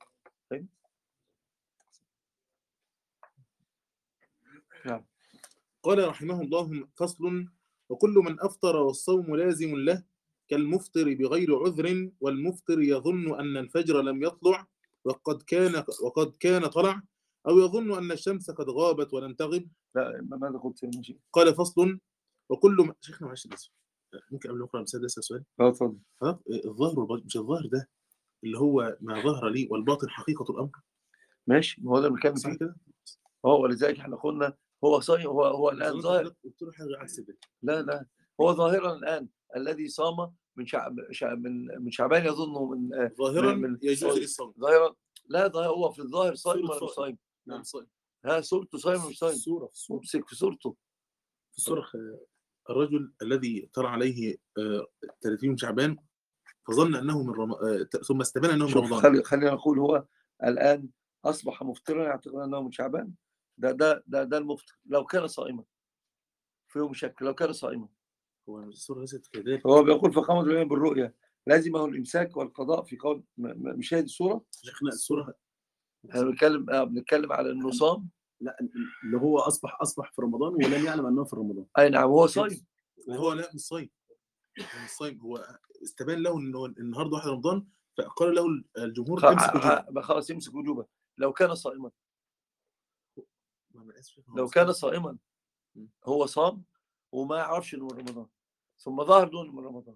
S1: نعم.
S2: قال رحمه الله فصل: وكل من أفطر والصوم لازم له كالمفطر بغير عذر، والمفطر يظن أن الفجر لم يطلع وقد كان طلع، أو يظن أن الشمس قد غابت ولم تغب.
S1: لا ماذا قلت يا ماشي؟
S2: قال فصل: وكل شيخنا معلش ممكن قبل ما اقرا المثال ده اسال سؤال؟
S1: اتفضل.
S2: الظاهر والباطن، مش الظاهر ده اللي هو ما ظهر لي والباطن حقيقة الأمر؟
S1: ماشي، ما هو ده اللي بنتكلم
S2: صح
S1: فيه
S2: كده؟
S1: ولذلك احنا قلنا هو صايم، هو الان ظاهر.
S2: قلت له حاجة عكس ده.
S1: لا هو ظاهرا الان الذي صام من شعبان يظنه من
S2: ظاهرا يجوز الصوم.
S1: ظاهرا لا هو في الظاهر صايم ولا مش صايم؟
S2: نعم صايم.
S1: ها صورته صايم ولا مش صايم؟
S3: الصورة
S1: ممسك في صورته.
S2: في الصورة الرجل الذي ترى عليه 30 شعبان فظن أنه من ثم استبان أنه من رمضان.
S1: خلينا نقول هو الآن أصبح مفطرا يعتقد أنه من شعبان. ده المفطر لو كان صائما في يوم شك، لو كان صائما.
S2: هو الصورة ليست كذلك.
S1: هو بيقول فقامت العلم بالرؤيا لازمه الإمساك والقضاء في قول مش هذه الصورة؟
S2: شيخنا الصورة
S1: احنا بنتكلم على انه صام.
S3: لا اللي هو اصبح في رمضان ولم يعلم انه في رمضان.
S1: اي نعم هو صايم.
S2: هو لا مش صايم. مش صايم، هو استبان له انه النهارده 1 رمضان، فقال له الجمهور امسك وجوبه.
S1: خلاص يمسك وجوبه لو كان صائما.
S2: أنا آسف،
S1: لو كان صائما هو صام وما يعرفش انه من رمضان ثم ظهر دون من رمضان،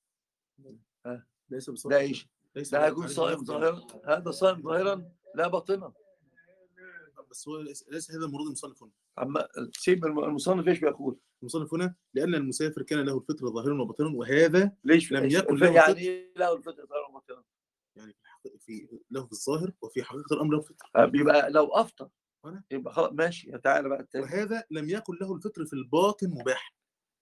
S3: ليس بصوت.
S1: ده ايش؟
S2: ليس
S1: ده هيكون
S2: عليه
S1: صائم
S2: يفضل.
S1: ظاهرا، هذا صائم ظاهرا لا باطنا.
S2: بس هو ليس هذا المراد المصنف هنا.
S1: اما سيب المصنف ايش بيقول؟
S2: المصنف هنا لأن المسافر كان له الفطر ظاهرا وباطنا، وهذا
S1: ليش
S2: لم يكن له
S1: يعني
S2: فطر.
S1: ايه له الفطر ظاهرا وباطنا؟
S2: يعني في له في الظاهر وفي حقيقة الأمر له فطر.
S1: يبقى لو افطر
S2: هنا.
S1: يبقى خلاص ماشي. تعالى بقى التاني.
S2: وهذا لم يكن له الفطر في الباطن مباح.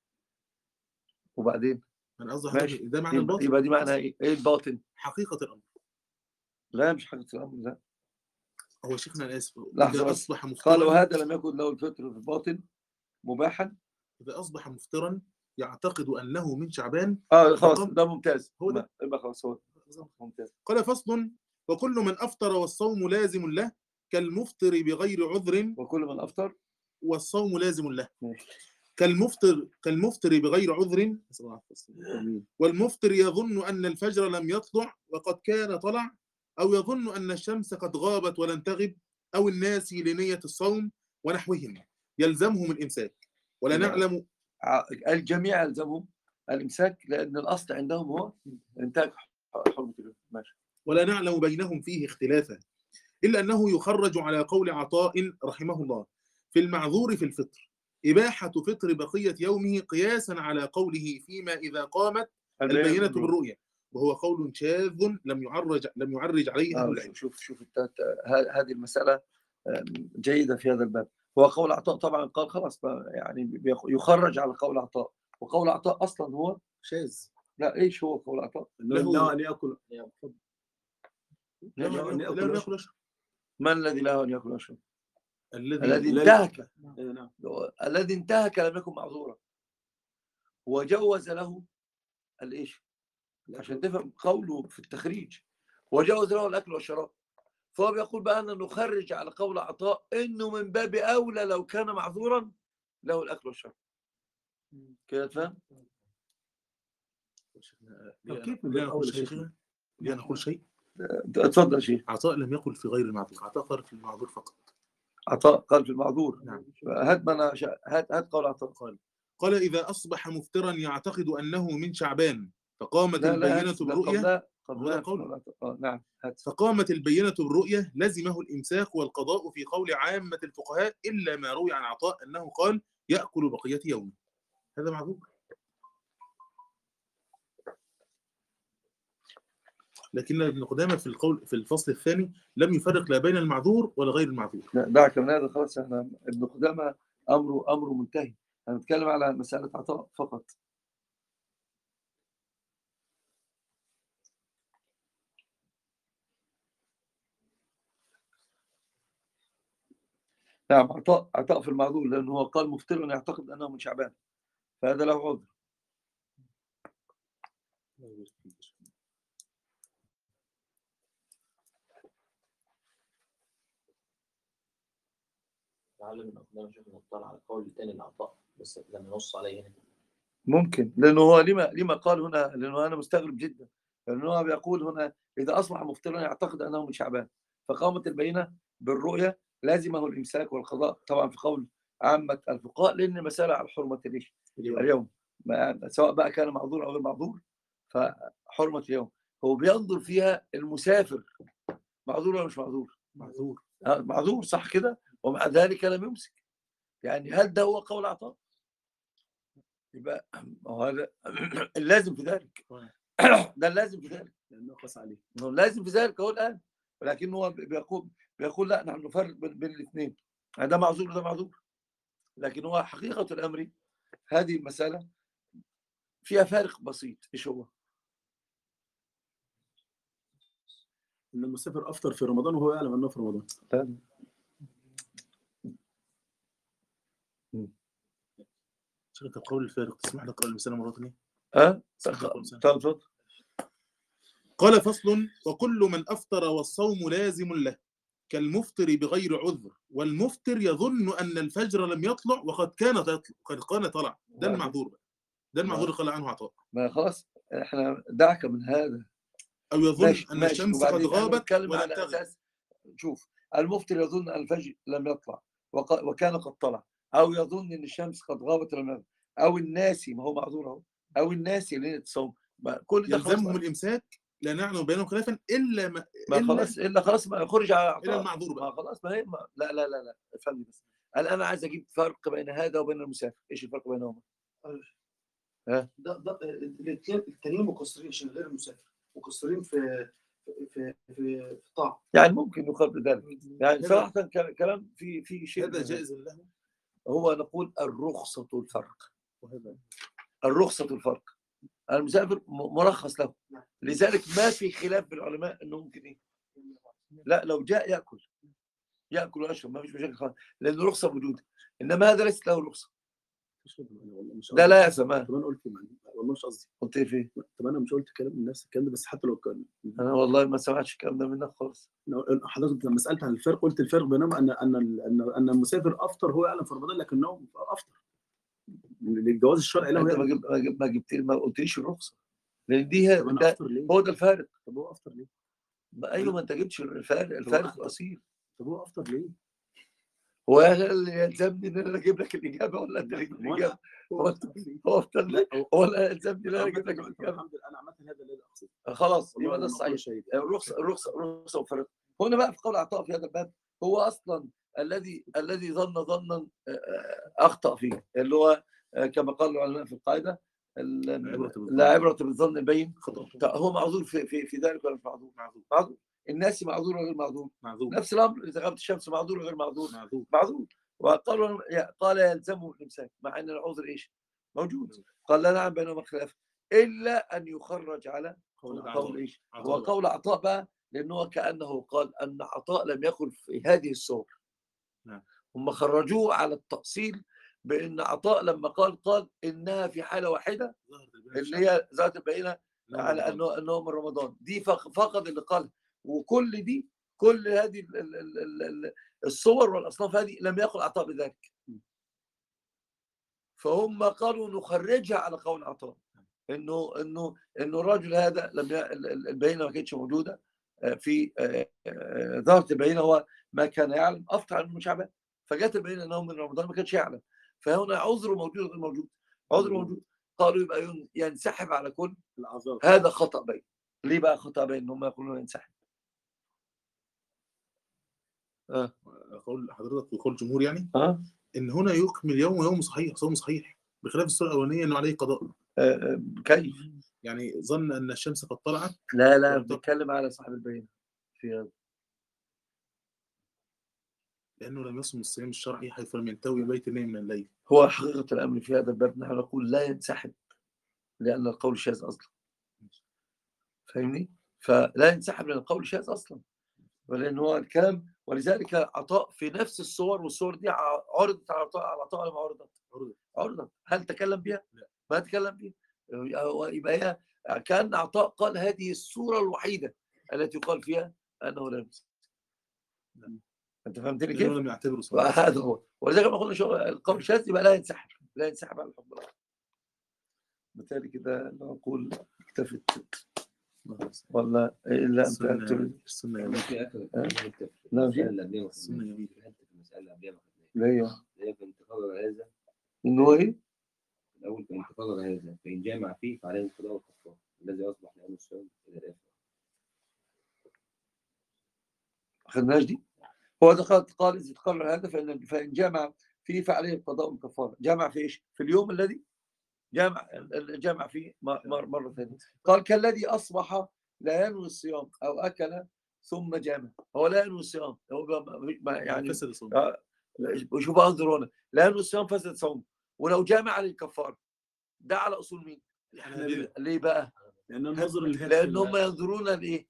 S1: وبعدين
S2: أنا قصدي
S1: ماشي،
S2: حضرتك ده معنى الباطن.
S1: يبقى دي معناها ايه؟ ايه الباطن؟
S2: حقيقة الأمر.
S1: لا مش حقيقة الامر، لا.
S2: هو شيخنا أنا آسف،
S1: لحظة
S2: إذا
S1: بس.
S2: أصبح
S1: قال
S2: مفطرا،
S1: وهذا لم يكن له الفطر في الباطن مباحا.
S2: إذا أصبح مفطرا يعتقد أنه من شعبان.
S1: خلاص ده ممتاز.
S2: هو ده.
S1: يبقى خلاص هو ممتاز.
S2: قال فصل: وكل من أفطر والصوم لازم له كالمفطر بغير عذر
S1: وكل من افطر
S2: والصوم لازم له.
S1: ماشي.
S2: كالمفطر بغير عذر والمفطر يظن أن الفجر لم يطلع وقد كان طلع، أو يظن أن الشمس قد غابت ولن تغب، أو الناسي لنية الصوم ونحوهم يلزمهم الإمساك. ولا نعلم.
S1: الجميع يلزمهم الامساك لان الاصل عندهم هو انتاج حرمة اليوم. ماشي.
S2: ولا نعلم بينهم فيه اختلافا، إلا أنه يخرج على قول عطاء رحمه الله في المعذور في الفطر إباحة فطر بقية يومه قياسا على قوله فيما إذا قامت البينة بالرؤية، وهو قول شاذ لم يعرج عليه أهل العلم.
S1: شوف هذه المسألة جيدة في هذا الباب. هو قول عطاء طبعا قال خلاص يعني يخرج على قول عطاء، وقول عطاء أصلا هو
S2: شاذ.
S1: لا ايش هو قول عطاء؟
S3: لا أن يأكل.
S2: لا يأكل أشرب.
S1: من الذي له أن يأكل ويشرب؟ الذي
S3: لا
S1: انتهك.
S3: نعم.
S1: الذي انتهك لم يكن معذورا، وجوز له الايش؟ عشان تفهم قوله في التخريج، وجوز له الاكل والشراب. فهو بيقول بقى ان نخرج على قول عطاء انه من باب اولى لو كان معذورا له الاكل والشرب. كده تفهم؟
S3: كيف من
S2: لا
S3: باب
S2: نقول
S3: أول
S2: شيء.
S3: شيء؟
S2: لا نقول شيء.
S1: اتفضل شيخ.
S2: عطاء لم يقل في غير المعذور، عطاء قال في المعذور فقط.
S1: عطاء قال في المعذور.
S2: نعم.
S1: هات قول عطاء.
S2: قال إذا أصبح مفترا يعتقد أنه من شعبان فقامت
S1: لا
S2: البينة بالرؤية.
S1: نعم.
S2: فقامت البينة بالرؤية لزمه الإمساك والقضاء في قول عامة الفقهاء، إلا ما روي عن عطاء أنه قال يأكل بقية يومه. هذا معذور. لكن ابن قدامة في الفصل الثاني لم يفرق لا بين المعذور ولا غير المعذور.
S1: لا دعك من هذا خلاص. احنا ابن قدامة امره منتهي. هنتكلم على مسألة عطاء فقط. نعم. عطاء في المعذور لأنه هو قال مفطر يعتقد أنه من شعبان، فهذا له عذر.
S5: لعل من أقدام نشوف نطلع على القول الثاني لعطاء بس لما نص عليه هنا.
S1: ممكن، لأنه هو لما قال هنا، لأنه أنا مستغرب جدا، لأنه هو بيقول هنا إذا أصبح مفطرا يعتقد أنه من شعبان فقامت البينة بالرؤية لازمه الإمساك والقضاء. طبعا في قول عامة الفقهاء لأن مسألة على حرمة اليوم، سواء بقى كان معذور أو غير معذور فحرمة اليوم. هو بينظر فيها المسافر معذور ولا مش معذور؟
S2: معذور.
S1: معذور صح كده، ومع ذلك لم يمسك. يعني هل ده هو قول عطاء؟ يبقى هذا اللازم في ذلك. ده اللازم في ذلك
S3: لأنه قاس عليه.
S1: لازم في ذلك هو الآن، ولكن هو بيقول لا نحن نفرق بين الاثنين، ده معذور وده معذور. لكن هو حقيقة الأمر هذه المسألة فيها فارق بسيط. ايش هو؟
S3: إن المسافر أفطر في رمضان وهو يعلم أنه في رمضان.
S2: شغلت القول الفارق. تسمح لي أقرأ المسألة مرة ثانية؟
S1: تفضل.
S2: قال فصل: وكل من أفطر والصوم لازم له كالمفطر بغير عذر والمفطر يظن أن الفجر لم يطلع وقد كان طلع. ده المعذور بقى. ده المعذور قال عنه عطاء.
S1: ما خلاص احنا دعك من هذا.
S2: أو يظن أن الشمس قد غابت
S1: ولن
S2: ولن
S1: على
S2: تغب.
S1: أساس شوف المفطر يظن أن الفجر لم يطلع وكان قد طلع، أو يظن أن الشمس قد غابت المغرب، أو الناسي، ما هو معذور أهو، أو الناسي ليلة الصوم، كل ده خلاص
S2: يلزمهم الامساك، لا نعلم بينهم خلافا الا
S1: ما خلاص إلا خلاص ما يخرج على
S2: الا
S1: أعطاء.
S2: المعذور
S1: ما
S2: بقى.
S1: خلاص ما هي لا لا لا لا افهمني بس. الآن أنا عايز أجيب فرق بين هذا وبين المسافر، إيش الفرق بينهما؟
S4: ده الاثنين التانيين مقصرين عشان غير المسافر، مقصرين في الطاعه.
S1: يعني ممكن يقال بذلك، يعني صراحة كلام في شيء
S2: هذا جائز له.
S1: هو نقول الرخصة الفرق،
S2: وهذا
S1: الرخصة الفرق، المسافر مرخص له، لذلك ما في خلاف بالعلماء انه ممكن ايه، لا لو جاء ياكل ويشرب ما فيش مشاكل خالص، لان الرخصه موجوده، انما هذا ليست له الرخصه. لا لا يا سماح،
S3: طب انا قلت والله مش قصدي.
S1: قلت ايه فيه؟
S3: طب انا مش قلت كلام من نفس الكلام ده، بس حتى لو كان
S1: انا والله ما سمعتش الكلام ده منك خالص.
S3: حضرتك لما سالت عن الفرق قلت الفرق بينهم ان المسافر افطر هو يعلم في رمضان لكنه افطر للجواز الشرعي له.
S1: انت ما قلتليش الرخصه، لان دي
S3: طب انا
S1: ده
S3: افطر ليه؟
S1: هو ده الفارق.
S3: طب هو افطر ليه؟
S1: ايوه ما انت جبتش الفارق الاصيل.
S3: طب هو افطر ليه؟
S1: هو اللي يلزمني ان انا اجيب لك الاجابه ولا انت اللي تجيب الاجابه؟ هو افطر ليه؟ هو لا يلزمني ان انا اجيب لك الاجابه.
S3: الحمد لله انا عملت هذا الذي اقصده.
S1: خلاص يبقى ده الصحيح. الرخصه وفرق. هنا بقى في قول عطاء في هذا الباب، هو اصلا الذي ظنا اخطا فيه، اللي هو كما قال العلماء في القاعده لا عبره بالظن البين خطا. هو معذور في ذلك ولا مش معذور؟ معذور. الناس معذور وغير معذور؟ نفس الامر اذا غابت الشمس معذور وغير معذور؟ معذور. قال يلزمه الامساك مع ان العذر ايش؟ موجود. قال لا نعم بينهما خلاف الا ان يخرج على قول ايش؟ هو قول عطاء بقى، لانه كانه قال ان عطاء لم يقل في هذه الصور. هم خرجوه على التأصيل بان عطاء لما قال انها في حاله واحده اللي هي ذات البينه على انه من رمضان، دي فقط اللي قال. وكل دي كل هذه الصور والاصناف هذه لم يقل عطاء بذلك، فهم قالوا نخرجها على قول عطاء انه الرجل هذا البينه ما كانتش موجوده في ظهرت البينه، هو ما كان يعلم افطر عنه من شعبان، فجت البينه انه من رمضان ما كانش يعلم، فهنا عذر موجود غير موجود. عذر موجود قالوا يبقى ينسحب على كل
S3: الاعذار.
S1: هذا خطا بين. ليه بقى خطا بين؟ ان هم يقولون ينسحب.
S2: قول حضرتك وقول الجمهور يعني ان هنا يكمل يوم صحيح، صوم صحيح، بخلاف الصوره الاولانيه انه عليه قضاء.
S1: كيف؟
S2: يعني ظن ان الشمس قد طلعت.
S1: لا بنتكلم على صاحب البينه في هذا،
S2: لانه لم يصم الصيام الشرعي حيث لم ينتوي بيت النيل من الليل.
S1: هو حقيقه الامر في هذا الباب نحن نقول لا ينسحب لان القول شاذ اصلا، فاهمني؟ فلا ينسحب لان القول شاذ اصلا، ولان هو الكلام. ولذلك عطاء في نفس الصور، والصور دي عرضت على عطاء ولا ما عرضت؟ هل تكلم بها؟ ما تكلم بها. يبقى هي كان عطاء قال هذه الصوره الوحيده التي يقال فيها انه لا يمسك. انت فهمتني كيف؟
S2: لم يعتبره
S1: هذا هو. ولذلك ما قلنا القول شاذ يبقى لا ينسحب على الحكم الاخر. بالتالي كده نقول اكتفت ولا الا انت
S2: السنه
S5: في
S1: المسألة
S5: اللي كنت تقرر هذا
S1: انه ايه؟
S5: الاول كنت تقرر هذا فان جامع فيه فعليه القضاء والكفاره الذي اصبح لانه السؤال الى الاخر.
S1: ما خدناش دي. هو قال اذا تقرر هذا فان جامع فيه فعليه القضاء والكفاره. جامع في ايش؟ في اليوم الذي جامع فيه مره ثانيه. قال كالذي اصبح لا ينوي الصيام او اكل ثم جامع. هو لا ينوي الصيام، هو يعني
S2: فسد صوم.
S1: شوف انظر هنا، لا ينوي الصيام فسد صوم، ولو جامع عليه الكفاره. ده على اصول مين؟ ليه بقى؟
S3: لان النظر
S1: لان هم ينظرون لايه؟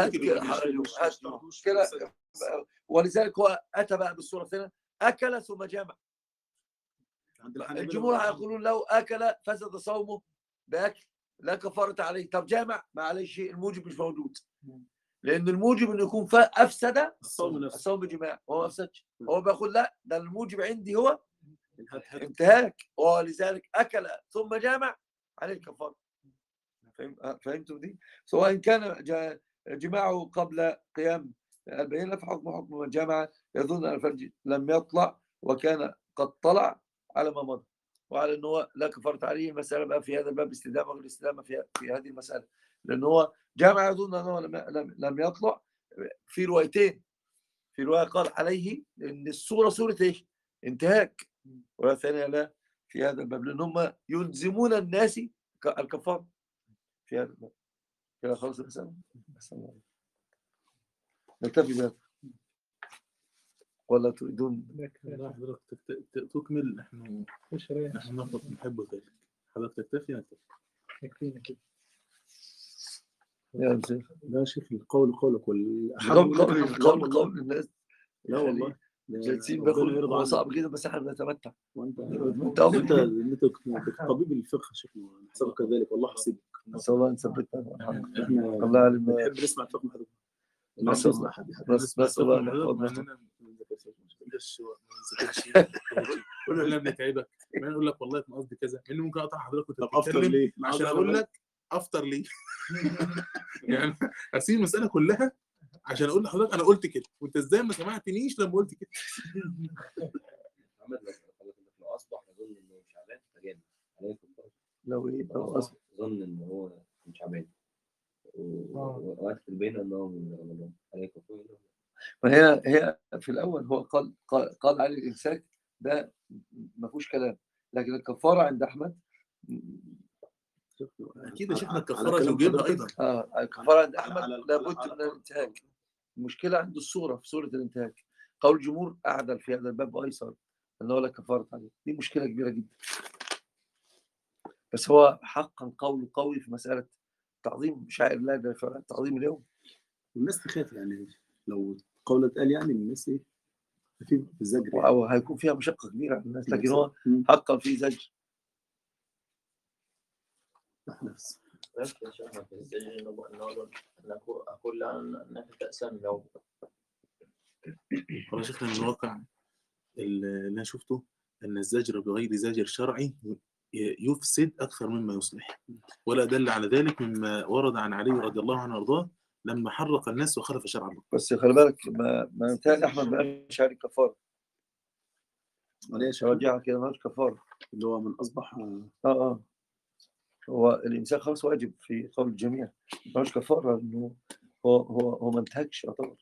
S1: كده. ولذلك هو اتى بقى بالصوره الثانيه اكل ثم جامع. الجمهور هيقولون لو اكل فسد صومه باكل لا كفاره عليه. طب جامع ما عليه شيء، الموجب مش موجود، لان الموجب انه يكون افسد الصوم بجماع وهو ما افسدش. هو بيقول لا، ده الموجب عندي هو انتهاك، ولذلك اكل ثم جامع عليه الكفاره. فهمتوا دي؟ سواء كان جماعه قبل قيام البينه فحكم من جامع يظن ان الفرج لم يطلع وكان قد طلع على ما مضى وعلى ان هو لا كفرت عليه. المساله بقى في هذا الباب استدامه غير استدامه في هذه المساله، لان هو جامع يظن انه لم يطلع في روايتين. في روايه قال عليه ان الصوره صوره ايش؟ انتهاك، وروايه ثانيه لا في هذا الباب، لان هم يلزمون الناس الكفاره في هذا الباب. كده خلاص المساله. نكتفي بهذا ولا تريدون؟
S2: لا حضرتك تكمل. نحن نحب ذلك. حضرتك تكتفي.
S4: يكفينا كده.
S1: يا مسيح
S3: لا شيخ، القول قولك والأحب
S1: قول الناس.
S3: لا والله
S1: جالسين
S3: ربنا
S1: باخد،
S3: يرضى
S1: هو
S3: عنك.
S1: صعب جدا بس احنا بنتمتع.
S3: وانت
S1: انت
S3: طبيب الفقه يا شيخ، نحسبك كذلك والله حسيبك.
S1: نسال الله ان يثبتنا.
S3: احنا
S1: الله علم.
S3: بنحب نسمع الفقه محدود.
S1: نسال الله ان يحفظنا.
S2: كلنا بنتعبك، ما نقول لك والله كان قصدي كذا، لان ممكن اقطع حضرتك وانت
S3: طب افطر
S2: بتتكلم
S3: ليه؟
S2: عشان اقول لك افطر ليه. يعني اسيب المساله كلها عشان اقول لحضرتك انا قلت كده، وانت ازاي ما سمعتنيش لما قلت كده.
S6: محمد لو اصبح يظن انه شعبان فجامد عليه كفاره.
S1: لو ايه لو
S6: اصبح ظن ان هو مش شعبان وقت البين انه من رمضان عليه كفاره.
S1: هي في الاول هو قال على الامساك ده ما فيهوش كلام، لكن الكفاره عند احمد
S2: اكيد يا شيخنا الكفاره توجبها ايضا.
S1: الكفاره عند احمد لابد من الانتهاك. المشكله عنده الصوره في صوره الانتهاك. قول الجمهور اعدل في هذا الباب وايسر ان هو لا كفاره عليه. دي مشكله كبيره جدا، بس هو حقا قول قوي في مساله تعظيم شعائر الله ده تعظيم اليوم.
S3: الناس تخاف يعني لو قول اتقال يعني الناس ايه في الزجر
S1: او هيكون فيها مشقه كبيره على الناس، لكن هو حقا في زجر.
S3: نفس
S5: بس إن شاء الله في الزجر أن أقول أنك تأسم لو
S2: والله شيخنا من الواقع اللي انا شفته ان الزجر بغير زاجر شرعي يفسد اكثر مما يصلح، ولا دل على ذلك مما ورد عن علي رضي الله عنه وارضاه لما حرق الناس وخالف شرع الله.
S1: بس خلي بالك ما انتهى احمد ما شعر الكفاره.
S3: معلش
S1: راجعها كده مالش كفاره
S3: اللي هو من اصبح
S1: هو الامساك خلاص واجب في قول الجميع، مالش كفاره لانه هو ما انتهكش يعتبر.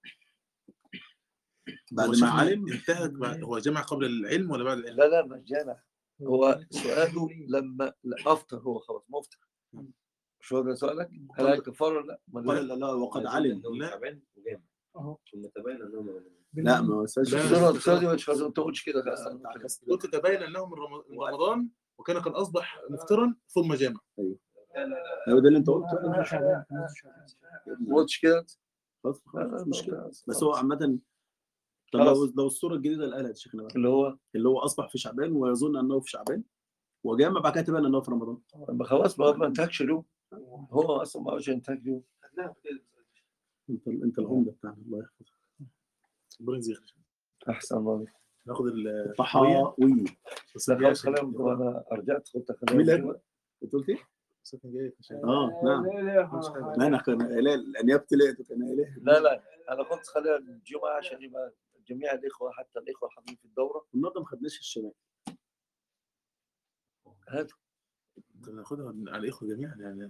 S3: بعد ما علم
S2: انتهك هو جمع قبل العلم ولا بعد العلم؟
S1: لا مش جامع. هو سؤاله لما افطر هو خلاص ما افطر. مش هو ده سؤالك؟ هل هي كفاره ولا لا؟
S3: قال لا وقد علم
S6: شعبان وجامد ثم تبين انه
S3: لا ما وصلش
S1: السؤال دي مش ما تقولش كده.
S2: قلت تبين انه من رمضان وكان قد اصبح مفطرا ثم جامع.
S3: ايوه هو ده اللي انت قلته.
S1: ما قلتش كده
S3: خلاص مش مشكله، بس هو عامه لو الصوره الجديده اللي قالها شيخنا بقى اللي هو اصبح في شعبان ويظن انه في شعبان وجامع بعد كده تبان انه في رمضان.
S1: خلاص ما انتهكش اليوم، هو اصلا ما عادش ينتهك اليوم.
S3: انت العمده بتاعنا الله يحفظك.
S2: ربنا يجزيك.
S1: احسن الله.
S2: ناخد
S3: الطحاوي
S1: بس لا خلاص خلينا. انا رجعت قلت خلينا.
S3: انت قلت ايه؟
S2: ساكن جاي
S3: نعم انا كان اله ان يبتلئ كان اله.
S1: لا انا قلت خلينا الجمعه عشان يبقى جميع الاخوه حتى الاخوه الحاضرين في الدوره.
S3: النهارده ما خدناش الشمال.
S1: هاتوا
S2: ناخدها على الاخوه جميعا يعني.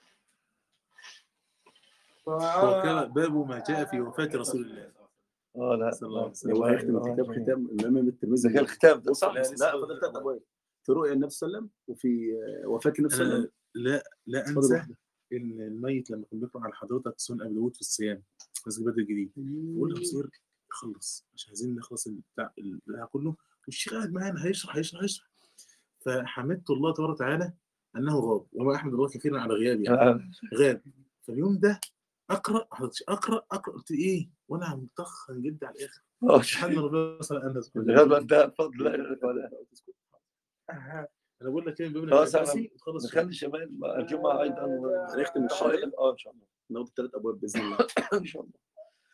S2: هو كان باب ما جاء في وفاه رسول الله.
S1: لا
S3: لو هيختم الكتاب ختام الامام الترمذي.
S1: ده الختام ده صح؟
S3: لا فضل 3 ابواب في رؤيا النبي صلى الله عليه وسلم وفي وفاه النبي صلى الله عليه وسلم.
S2: لا انسى ان الميت لما كان بيقرا على حضرتك سنن ابي داود في الصيام مسجد بدر الجديد بقول له بصير خلص مش عايزين نخلص البتاع كله والشيخ قاعد معانا هيشرح. فحمدت الله تبارك وتعالى انه غاب، وما احمد الله كثيرا على غيابي يعني. غاب. فاليوم ده اقرا قلت ايه وانا مطخن جدا على الاخر. سبحان ربنا صلى الله
S1: عليه وسلم. ده فضل الله.
S2: انا بقول لك ايه
S1: خلاص نخلي الشمال الجمعه ايضا
S3: هنختم الشمال
S1: ان شاء الله
S3: ناخد 3 ابواب باذن الله.
S1: ان شاء الله.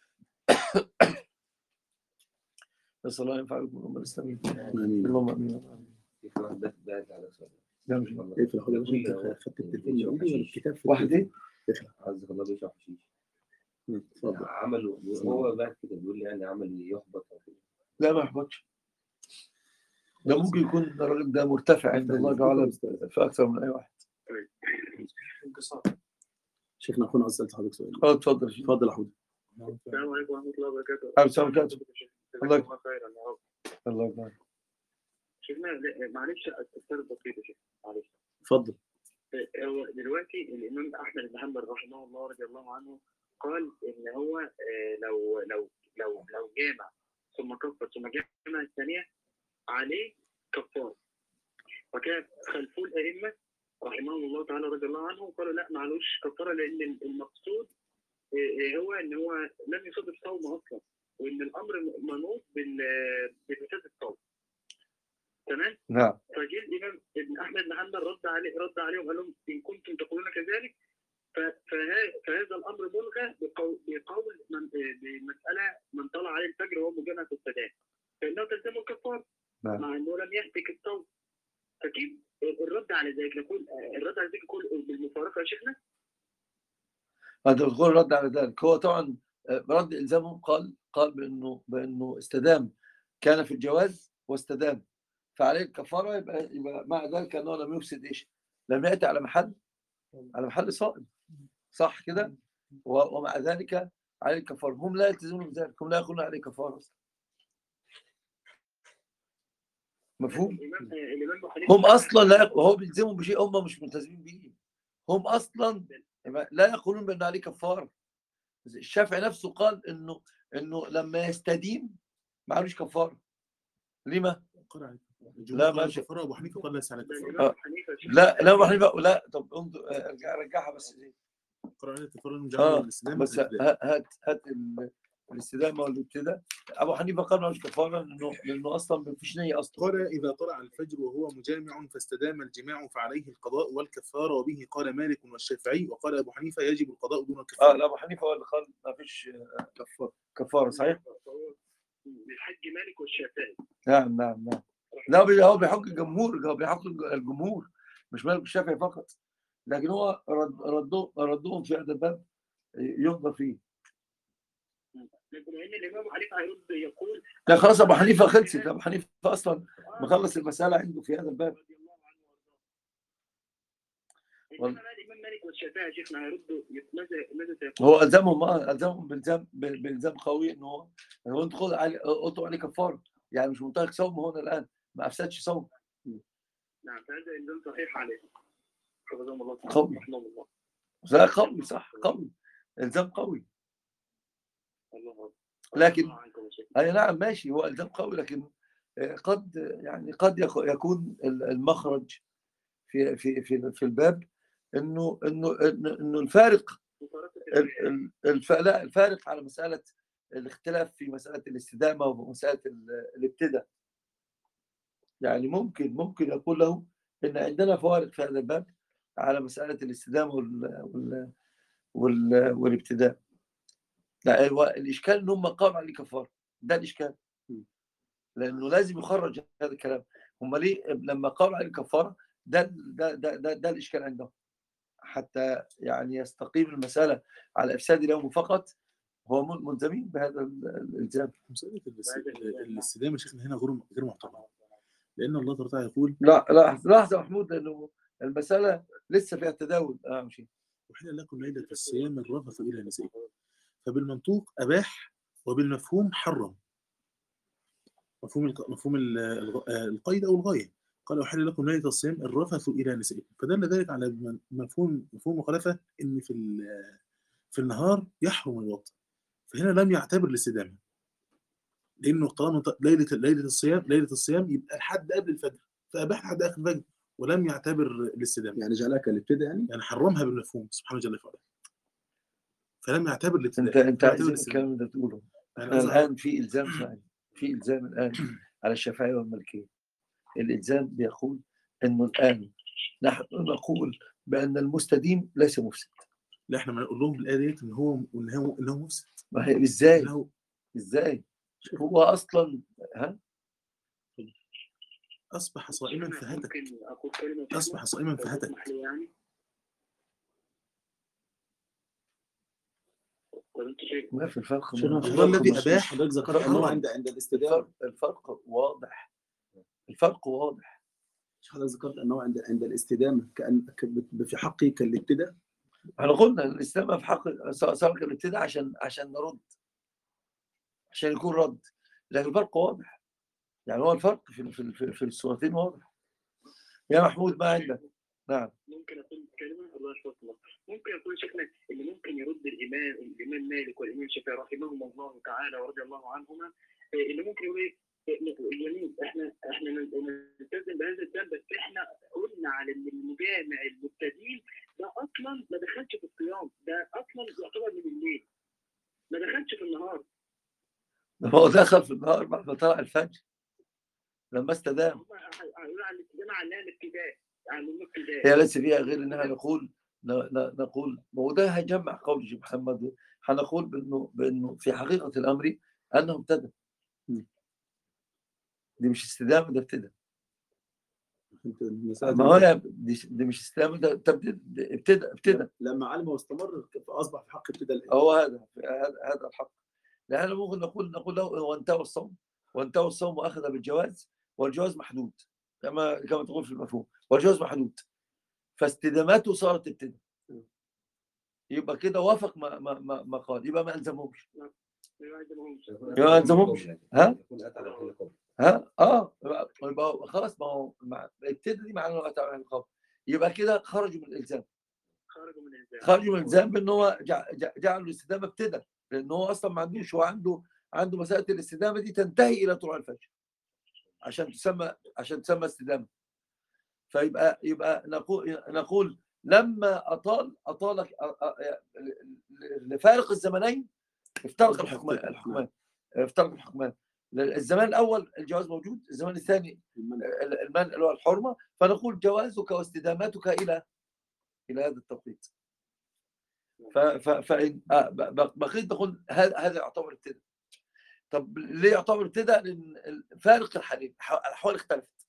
S1: نسال الله ينفع بكم الامه الاسلاميه.
S3: امين
S1: اللهم امين.
S6: في واحد بعد على سؤال
S3: ايه في الحوض انت خدت التليفون ولا الكتاب في
S1: واحد ايه؟
S6: عز الله بيشرح حشيش.
S3: اتفضل.
S6: عمله هو بعد كده بيقول لي يعني عمل يحبط او كده.
S1: لا ما يحبطش. ده ممكن يكون الراجل ده مرتفع عند الله جل في اكثر من اي واحد.
S4: انكسار.
S3: شيخنا اخونا اسال حضرتك سؤال.
S1: اتفضل
S3: اتفضل يا حود.
S7: السلام عليكم ورحمة الله وبركاته.
S1: السلام عليكم.
S7: الله خيرا يا رب.
S1: الله يبارك.
S7: شيخنا معلش استفسار بسيط يا شيخ معلش.
S3: اتفضل.
S7: هو دلوقتي الإمام أحمد بن حنبل رحمه الله رضي الله عنه قال إن هو لو جامع ثم كفر ثم جامع الثانية عليه كفار، وكان خلفوه الأئمة رحمهم الله تعالى رضي الله عنهم قالوا لا معلوش كفارة، لأن المقصود هو ان هو لم يصادف صوم اصلا، وان الامر منوط بفساد الصوم. تمام؟
S1: نعم.
S7: فجاء الامام ابن احمد بن حنبل رد عليهم وقال لهم ان كنتم تقولون كذلك فهذا الامر ملغى بقول بمساله من طلع عليه الفجر وهو مجمع في السداد فانه تلزمه الكفار مع انه لم يهتك الصوم. فكيف الرد على ذلك؟ نقول الرد على ذلك يكون بالمفارقه يا شيخنا؟
S1: انت بتقول رد على ذلك، هو طبعا رد الزامهم قال بانه استدام، كان في الجواز واستدام فعليه الكفاره، يبقى مع ذلك انه لم يفسد ايش؟ لم ياتي على محل صائم، صح كده؟ ومع ذلك عليه الكفاره، هم لا يلتزمون بذلك، هم لا يقولون عليه كفاره. مفهوم؟ هم اصلا لا، وهو بيلزمهم بشيء هم مش ملتزمين به، هم اصلا لا يقولون بان عليه كفاره. الشافعي نفسه قال انه لما يستديم ما عليهوش كفاره. لما؟
S2: لا ماشي. ابو حنيفه قال ليس على كفاره.
S1: لا ابو حنيفه لا. طب رجعها بس ليه؟ بس هات الاستدامه والابتداء. ابو حنيفه قال مالوش كفاره لانه اصلا ما فيش نيه اصلا.
S2: قال اذا طلع الفجر وهو مجامع فاستدام الجماع فعليه القضاء والكفاره، وبه قال مالك والشافعي، وقال ابو حنيفه يجب القضاء دون الكفاره.
S1: لا ابو حنيفه هو اللي قال ما فيش كفاره. صحيح؟
S7: بحج مالك والشافعي.
S1: نعم. لا هو بيحق الجمهور، مش مالك والشافعي فقط، لكن هو ردهم في هذا الباب ينظر فيه.
S7: لكن الامام ابو حنيفه هيرد يقول
S1: لا خلاص ابو حنيفه خلصت، ابو حنيفه اصلا مخلص المساله عنده في هذا الباب.
S7: الامام مالك والشافعي شيخنا هيردوا ماذا
S1: هو الزمهم بالزام قوي ان هو انت قلتوا عليه كفاره، يعني مش منطلق صوم هنا الان، ما افسدش صوم.
S7: نعم، فهذا الزام صحيح عليه. حفظهم الله
S1: قوي.
S7: رحمه الله.
S1: لا قوي، صح، قوي، الزام قوي. لكن اي نعم ماشي، هو الزام قوي، لكن قد يكون المخرج في الباب انه الفارق الفارق على مساله الاختلاف في مساله الاستدامه ومساله الابتداء. يعني ممكن يقول له ان عندنا فوارق في هذا الباب على مساله الاستدامه والابتداء. لا الاشكال ان هم قاموا عليه كفاره، ده الاشكال، لانه لازم يخرج هذا الكلام. هم ليه لما قاموا عليه كفاره؟ ده الاشكال عندهم، حتى يعني يستقيم المساله على افساد اليوم فقط، هو ملزمين بهذا الالزام.
S2: مساله الاستدامه شيخنا هنا غير معتبره، لان الله تعالى يقول
S1: لا لحظه يا محمود، لانه المساله لسه فيها تداول. ماشي.
S2: وحين لكم ليله الصيام الرفث الى نسائكم، فبالمنطوق اباح وبالمفهوم حرم، مفهوم القيد او الغايه. قال وحل لكم ليله الصيام الرفث الى نسائكم، فدل ذلك على مفهوم مخالفه ان في النهار يحرم الوطء، فهنا لم يعتبر الاستدامه، لانه طالما ليله الصيام يبقى لحد قبل الفجر، فاباح لحد اخر الفجر ولم يعتبر الاستدامه،
S3: يعني جعلها كالابتداء، يعني
S2: حرمها بالمفهوم سبحانه جل وعلا، فلم يعتبر الابتداء.
S1: انت عايز الكلام ده تقوله. الان في الزام الان على الشافعيه والمالكيه. الالزام بيقول انه الان نحن نقول بان المستديم ليس مفسد.
S2: لا احنا ما نقول لهم بالايه ديت ان هو مفسد.
S1: ما هي ازاي هو اصلا
S2: اصبح صائما فهتك. اصبح صائما فهتك.
S1: ما في الفرق.
S2: الذي اباح
S3: حضرتك ذكرت انه عند الاستدامه
S1: الفرق واضح. الفرق واضح.
S3: حضرتك ذكرت انه عند الاستدامه في حقي كالابتداء.
S1: احنا قلنا الاستدامه في حق سواء كان الابتداء عشان نرد، عشان يكون رد، لكن الفرق واضح. يعني هو الفرق في الصورتين واضح. يا محمود ما عندك؟ نعم.
S7: ممكن اقول كلمه؟ الله يحفظك. ممكن يقول شيخنا اللي ممكن يرد الامام مالك والامام الشافعي رحمهما الله تعالى ورضي الله عنهما، اللي ممكن يقول ايه؟ اليمين احنا نلتزم بهذا الذنب، بس احنا قلنا على ان المجامع المبتدئين ده اصلا ما دخلش في الصيام، ده اصلا يعتبر من الليل، ما دخلش في النهار.
S1: هو دخل في النهار بعد ما طلع الفجر لما استدام.
S7: هم هيقولوا على الاستدامه عنها الابتداء، يعني الابتداء.
S1: هي ليس فيها غير انها نقول ما هو ده هيجمع قول الشيخ محمد. هنقول بانه في حقيقه الامر انه ابتدى. دي مش استدامه، ده ابتدى. ما هو دي مش استدامه، ده ابتدى.
S3: لما علم واستمر فاصبح في حق ابتداء.
S1: هو هذا الحق. لأن ممكن نقول له هو وانتهى الصوم واخذ بالجواز، والجواز محدود كما تقول في المفهوم، والجواز محدود، فاستداماته صارت ابتداء. يبقى كده وافق ما قال، يبقى ما الزمهمش. ما الزمهمش. يبقى خلاص. ما هو ابتدى دي معناه انه اتى عن القول، يبقى كده خرجوا من الالزام. خرجوا من الالزام بان هو جعلوا الاستدامه ابتدى، لان هو اصلا ما عندوش، هو عنده مساله الاستدامه دي تنتهي الى طلوع الفجر عشان تسمى استدامه. فيبقى نقول لما اطال لفارق الزمنين افترق الحكمان. الزمان الاول الجواز موجود، الزمان الثاني المنع اللي هو الحرمه، فنقول جوازك واستدامتك الى هذا التوقيت. فإن بقيت نقول هذا يعتبر ابتداء. طب ليه يعتبر ابتداء؟ لان فارق الحالين، الاحوال اختلفت.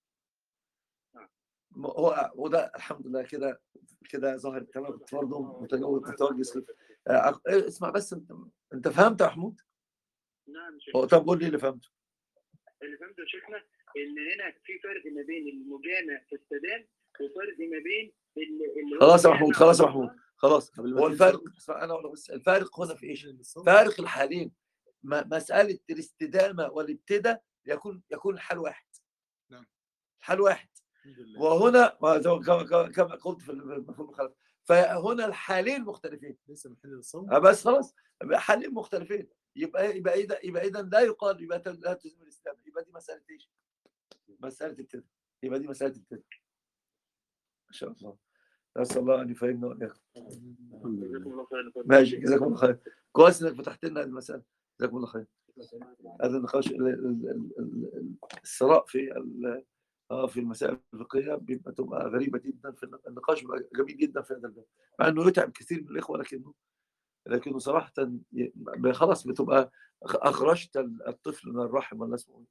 S1: وده الحمد لله كده ظاهر الكلام. كنت برضه متوجه. اسمع بس، انت فهمت يا محمود؟
S7: نعم.
S1: طب قول لي اللي فهمته.
S7: اللي فهمته يا شيخنا ان هنا في فرق ما بين المجامع في السدام وفرق ما بين اللي
S1: خلاص يا محمود خلاص. هو الفارق، انا اقول بس الفارق هنا في ايش؟ فارق الحالين. مساله الاستدامه والابتداء يكون الحال واحد.
S2: نعم.
S1: الحال واحد. وهنا كما قلت في المفهوم المخالف، فهنا الحالين مختلفين.
S2: ليس محل للصوم.
S1: بس خلاص حالين مختلفين. يبقى اذا لا يقال يبقى لا تلزم الاستدامه. يبقى دي مساله ايش؟ مساله ابتداء. يبقى دي مساله ابتداء. ما شاء الله. نسال الله ان يفهمنا واياكم. ماشي، جزاكم الله خير. كويس انك فتحت لنا هذه المساله. جزاكم الله خير. هذا النقاش، الصراع في المسائل الفقهيه بتبقى غريبه جدا، في النقاش بيبقى جميل جدا في هذا الباب، مع انه يتعب كثير من الاخوه، لكنه صراحه خلاص بتبقى اخرجت الطفل من الرحم ولا اسمه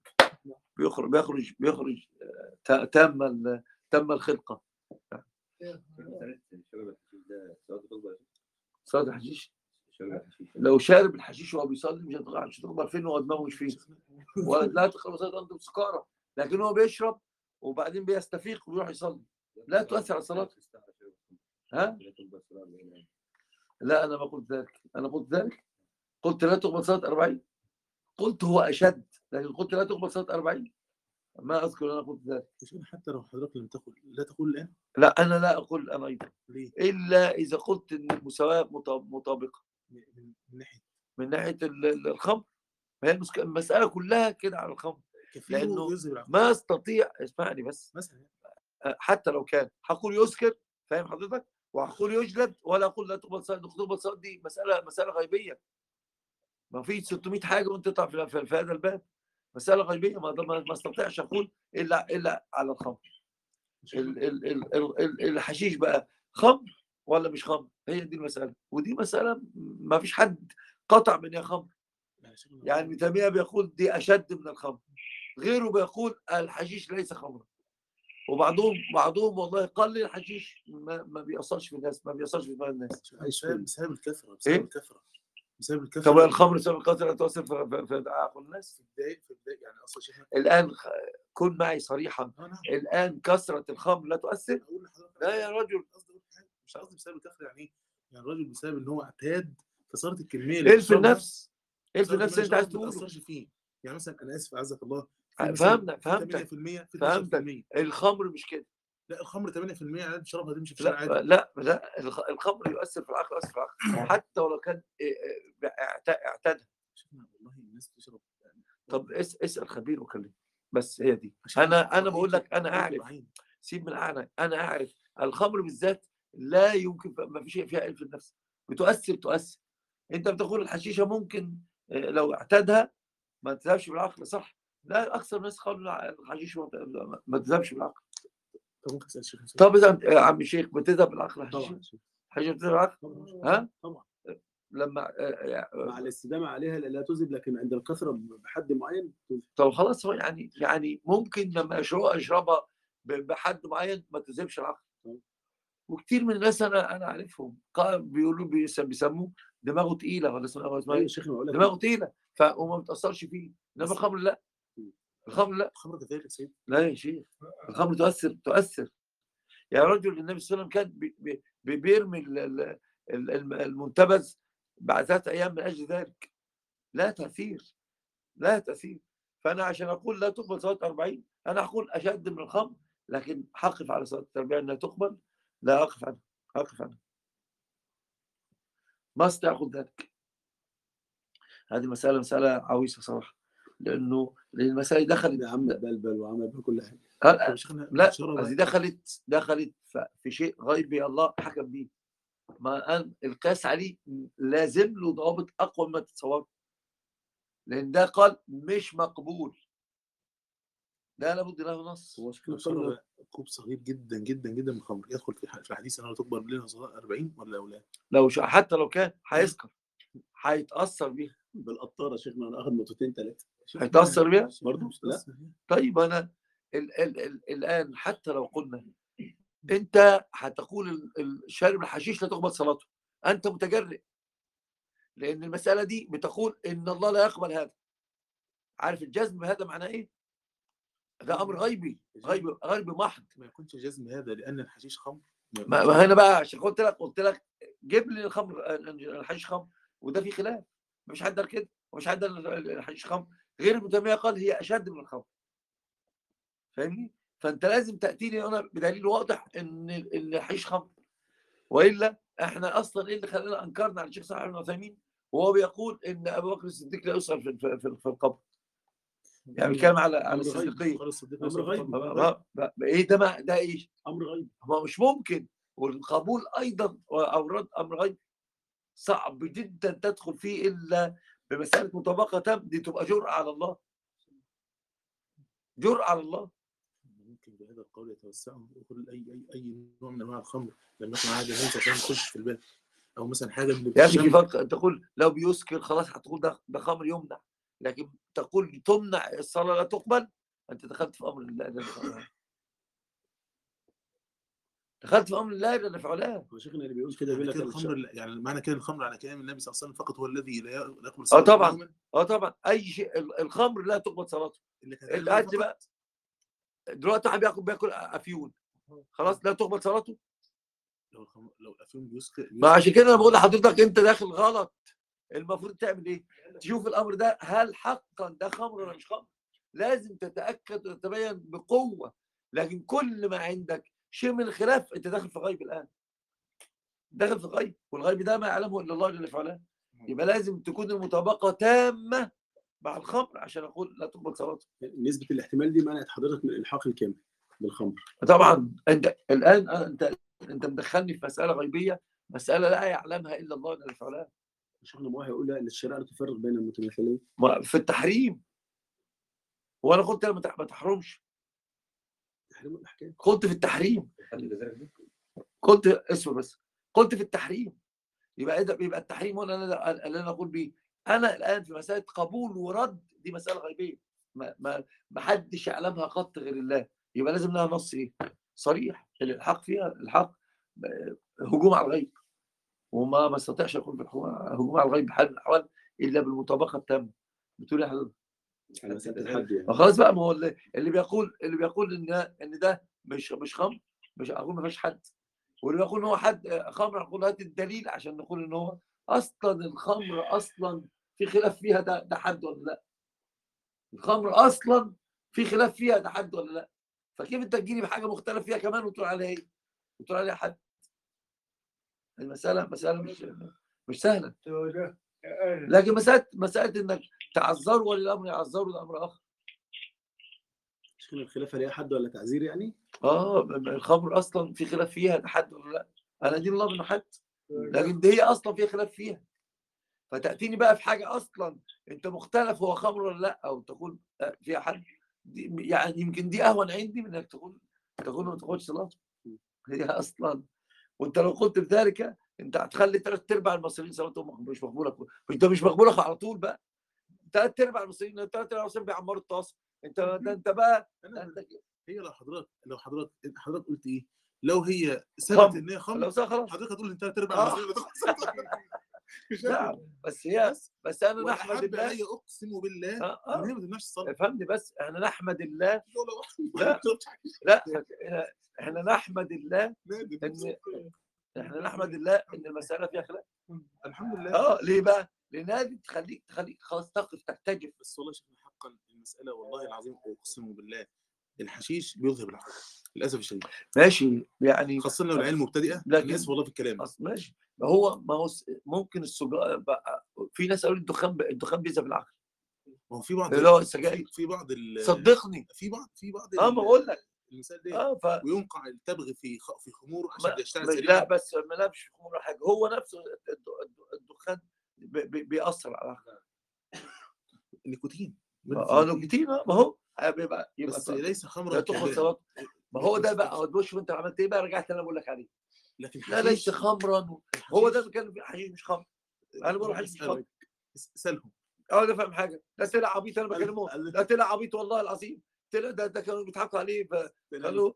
S1: بيخرج تم الخلقه. صاد الحشيش، لو شارب الحشيش وهو بيصلي مش هتقبل فين وهو دماغه مش فيه، ولا تقربوا صلاه انتم سكارى، لكن هو بيشرب وبعدين بيستفيق ويروح يصلي، لا تؤثر على صلاته. ها؟ لا، انا ما قلت ذلك. قلت لا تقبل صلاه 40. قلت هو اشد، لكن قلت لا تقبل صلاه 40. ما اذكر انا قلت ذلك.
S2: حتى لو حضرتك لم تقل، لا تقول الان.
S1: لا، انا لا اقول انا ايضا.
S2: ليه؟
S1: الا اذا قلت ان المساواه مطابقه من ناحيه الخمر. ما هي المساله كلها كده على الخمر، لانه ما استطيع. اسمعني بس
S2: مثلا،
S1: حتى لو كان هقول يسكر، فاهم حضرتك، وهقول يجلد، ولا اقول لا تقبل صلاه. دي مساله غيبيه. ما في 600 حاجه وانت تطلع في هذا الباب. مساله غيبيه، ما استطيعش اقول الا على الخمر. الحشيش بقى خمر ولا مش خمر؟ هي دي المساله، ودي مساله ما فيش حد قطع من هي خمر. يعني ابن تيميه بيقول دي اشد من الخمر، غيره بيقول الحشيش ليس خمرا، وبعضهم والله قال لي الحشيش ما بيأثرش في الناس، ما بيأثرش في دماغ الناس.
S2: بسبب الكثره. بسبب الكثره.
S1: طب الخمر بسبب الكثره لا تؤثر في عقل الناس؟
S2: في بدايه يعني اصلا شيخنا
S1: الان كن معي صريحا،
S2: نعم.
S1: الان كثره الخمر لا تؤثر؟
S2: اقول لحضرتك
S1: لا يا رجل،
S2: مش قصدي بسبب الكثره، يعني ايه؟ يعني الراجل بسبب ان هو اعتاد فصارت الكميه
S1: ايه في النفس، ايه في
S2: صارت
S1: النفس انت عايز
S2: ما
S1: تقوله؟
S2: تاثرش فيه. يعني مثلا انا اسف اعزك الله،
S1: فهمتك
S2: 8% في 12%.
S1: فهمتك. الخمر مش كده.
S2: لا الخمر 8% عادي تشربها تمشي في
S1: لا
S2: الشارع عادي.
S1: لا الخمر يؤثر في العقل، يؤثر في العقل حتى ولو كان اعتادها.
S2: والله الناس بتشرب يعني.
S1: طب اسال خبير وكلمه. بس هي دي، انا بقول لك انا اعرف، سيب من انا اعرف الخمر بالذات لا يمكن، ما فيش فيها علم في النفس، تؤثر. انت بتقول الحشيشه ممكن لو اعتادها ما تذهبش بالعقل، صح؟ لا، اكثر الناس قالوا الحشيش ما تذهبش بالعقل.
S2: طب ممكن اسال شيخ؟
S1: طب اذا يا عم الشيخ بتذهب بالعقل
S3: طبعا
S1: الحشيشه؟ الحشيشه بتذهب بالعقل؟ ها؟
S3: طبعا
S1: لما
S3: مع الاستدامه عليها لا تذهب، لكن عند الكثره بحد معين تذهب.
S1: طب خلاص، هو يعني ممكن لما اشربها بحد معين ما تذهبش العقل. وكتير من الناس انا عارفهم بيقولوا بيسموه دماغه تقيله، ولا اسمها
S3: ايوه
S1: ايه؟
S3: شيخنا بقول لك
S1: دماغه تقيله وما بتاثرش فيه، انما الخمر لا. الخمر لا.
S2: الخمر كذلك سيد.
S1: لا يا شيخ، الخمر تؤثر يا رجل. النبي صلى الله عليه وسلم كان بيرمي المنتبذ بعد 3 ايام من اجل ذلك. لا تاثير. فانا عشان اقول لا تقبل صلاه 40 انا اقول اشد من الخمر، لكن حقف على صلاه 40 لا تقبل، لا اقف عنها. ما استطيع ذلك. هذه مسألة عويصة صراحة، لأن المسائل دخلت
S3: يا عم بلبل وعمل بكل حاجه.
S1: لا، هذه دخلت في شيء غيبي الله حكم به، ما أن القياس عليه لازم له ضوابط أقوى مما تتصور، لأن ده قال مش مقبول، ده لابد له نص.
S2: هو شرب كوب صغير جدا جدا جدا من الخمر يدخل في حديث انها تقبل لنا صلاه 40 ولا لا؟
S1: حتى لو كان هيسكر هيتأثر بيها
S3: بالقطاره شيخنا، انا اخذ نقطتين 3
S1: هيتأثر بيها
S3: برضه. لا
S1: طيب أنا الآن حتى لو قلنا أنت هتقول الشارب الحشيش لا تقبل صلاته، أنت متجرئ، لأن المسألة دي بتقول إن الله لا يقبل هذا. عارف الجزم بهذا معناه إيه؟ ده أمر غيبي محض.
S2: ما يكونش جزم هذا لأن الحشيش خمر.
S1: ما هنا بقى عشان قلت لك جيب لي الحشيش خمر، وده في خلاف، مش حد قال كده، ومش حد قال الحشيش خمر، غير ابن تيمية قال هي أشد من الخمر. فاهمني؟ فأنت لازم تأتيني أنا بدليل واضح إن الحشيش خمر، وإلا إحنا أصلا إيه اللي خلانا أنكرنا على الشيخ صالح بن عثيمين وهو بيقول إن أبو بكر الصديق لا يسأل في القبر، يعني بيتكلم على الصديقية.
S3: امر غيب.
S1: ايه ده ايه؟
S3: امر غيب.
S1: هو مش ممكن، والقبول ايضا او الرد امر غيب صعب جدا تدخل فيه الا بمساله مطابقه تام، دي تبقى جرأة على الله.
S2: ممكن بهذا القول يتوسعوا ويقول اي نوع من انواع الخمر لما يكون عادي ليس عشان يخش في الباب، او مثلا حاجه من
S1: يعني في فرق تقول لو بيسكر خلاص هتقول ده خمر يمنع، لكن تقول تمنع الصلاه لا تقبل، انت دخلت في امر الله لا فعلان.
S3: هو شيخنا اللي بيقول كده بيقول لك
S2: الخمر، يعني معنى كده الخمر على كلام النبي صلى الله عليه وسلم فقط هو الذي لا يقبل صلاته.
S1: طبعا اي شيء الخمر لا تقبل صلاته. العدل بقى دلوقتي واحد بياكل افيون خلاص لا تقبل صلاته.
S2: لو افيون بيسكر
S1: ما عشان كده انا بقول لحضرتك انت داخل غلط. المفروض تعمل ايه؟ تشوف الامر ده هل حقا ده خمر ولا مش خمر، لازم تتاكد وتتبين بقوه. لكن كل ما عندك شيء من الخلاف انت داخل في غيب الان، داخل في غيب، والغيب ده ما يعلمه الا الله جل وعلا. يبقى لازم تكون المطابقه تامه مع الخمر عشان اقول لا تقبل صلاته.
S3: نسبه الاحتمال دي منعت حضرتك من الالحاق الكامل بالخمر.
S1: طبعا انت الان انت مدخلني في مساله غيبيه، مساله لا يعلمها الا الله جل وعلا.
S3: شيخنا ما هيقول لا الشريعه لا تفرق بين المتماثلين
S1: في التحريم. وانا قلت ما تحرمش،
S3: تحريم الاحكام.
S1: قلت في التحريم، قلت اسمه بس قلت في التحريم. يبقى التحريم هنا اللي انا اقول بيه. انا الان في مساله قبول ورد دي مساله غيبيه ما حدش يعلمها قط غير الله، يبقى لازم لها نص ايه صريح. الالحاق فيها الحق هجوم على الغيب. وما استطيعش يكون في هجوم على الغيب بحال من الأحوال إلا بالمطابقة التامة. بتقول يا حضرتك؟
S3: على مسألة الحد يعني.
S1: خلاص بقى، ما هو اللي بيقول ان ده مش خمر، مش هقول ما فيش حد، واللي بيقول ان هو حد خمر هنقول هات الدليل عشان نقول ان هو اصلا الخمر اصلا في خلاف فيها، ده حد ولا لا؟ الخمر اصلا في خلاف فيها، ده حد ولا لا؟ فكيف انت تجيني بحاجه مختلف فيها كمان وتقول عليها ايه؟ وتقول عليها حد؟ المساله مش سهله. لكن مساله انك تعذروا ولي الامر يعذروا، ده امر اخر.
S3: شيخنا الخلافه ليها حد ولا تعزير يعني؟
S1: الخمر اصلا في خلاف فيها، ده حد ولا لا؟ انا دين الله منه حد، لكن دي هي اصلا في خلاف فيها، فتاتيني بقى في حاجه اصلا انت مختلف هو خمر ولا لا، او تقول فيها حد، يعني يمكن دي اهون عندي من انك تقول ما تاخدش صلاته. هي اصلا، وانت لو قلت بذلك انت هتخلي 3/4 المصريين صلاتهم مش مقبوله، انت مش مقبوله على طول بقى. 3/4 المصريين، 3/4 المصريين بيعمروا الطاس، انت بقى
S2: هي لو حضرتك قلت ايه؟ لو هي ثبت ان هي خمر،
S1: لو خلاص
S2: حضرتك هتقول ان 3/4 المصريين
S1: لا بس انا نحمد الله.
S2: هي اقسم بالله ان هي ما تمنعش الصلاه.
S1: افهمني بس، احنا نحمد الله. لا احنا نحمد الله احنا نحمد الله ان المساله فيها خلاف.
S2: الحمد لله.
S1: ليه بقى؟ لان هذه تخليك خلاص تقف تحتجب.
S2: بس والله شيخنا حقا المساله والله العظيم اقسم بالله الحشيش بيذهب العقل للاسف الشديد.
S1: ماشي يعني،
S2: خاصه لو العيال مبتدئه. انا اسف والله في الكلام.
S1: ماشي، ما هو ممكن السجاره بقى، في ناس قالوا الدخان بيذهب العقل.
S2: ما هو في بعض
S1: السجاير،
S2: في بعض
S1: صدقني
S2: في بعض
S1: ما بقول لك
S2: المثال ده وينقع التبغ في خمور عشان يشتغل سريعا.
S1: لا بس ما لابش خمور حاجه، هو نفسه الدخان بيأثر على العقل.
S2: النيكوتين.
S1: نيكوتين، ما هو يبقى
S2: بس ليس خمرا
S1: كمان. ما هو ده بقى، بص انت عملت ايه بقى، رجعت انا بقول لك عليه.
S2: لكن
S1: لا ليس خمرا، هو ده كان حشيش مش خمر. انا بقول حشيش مش خمر.
S2: اسالهم.
S1: ده فاهم حاجه، ده طلع عبيط، انا بكلمه ده طلع عبيط والله العظيم، طلع ده كانوا بيضحكوا عليه، كانوا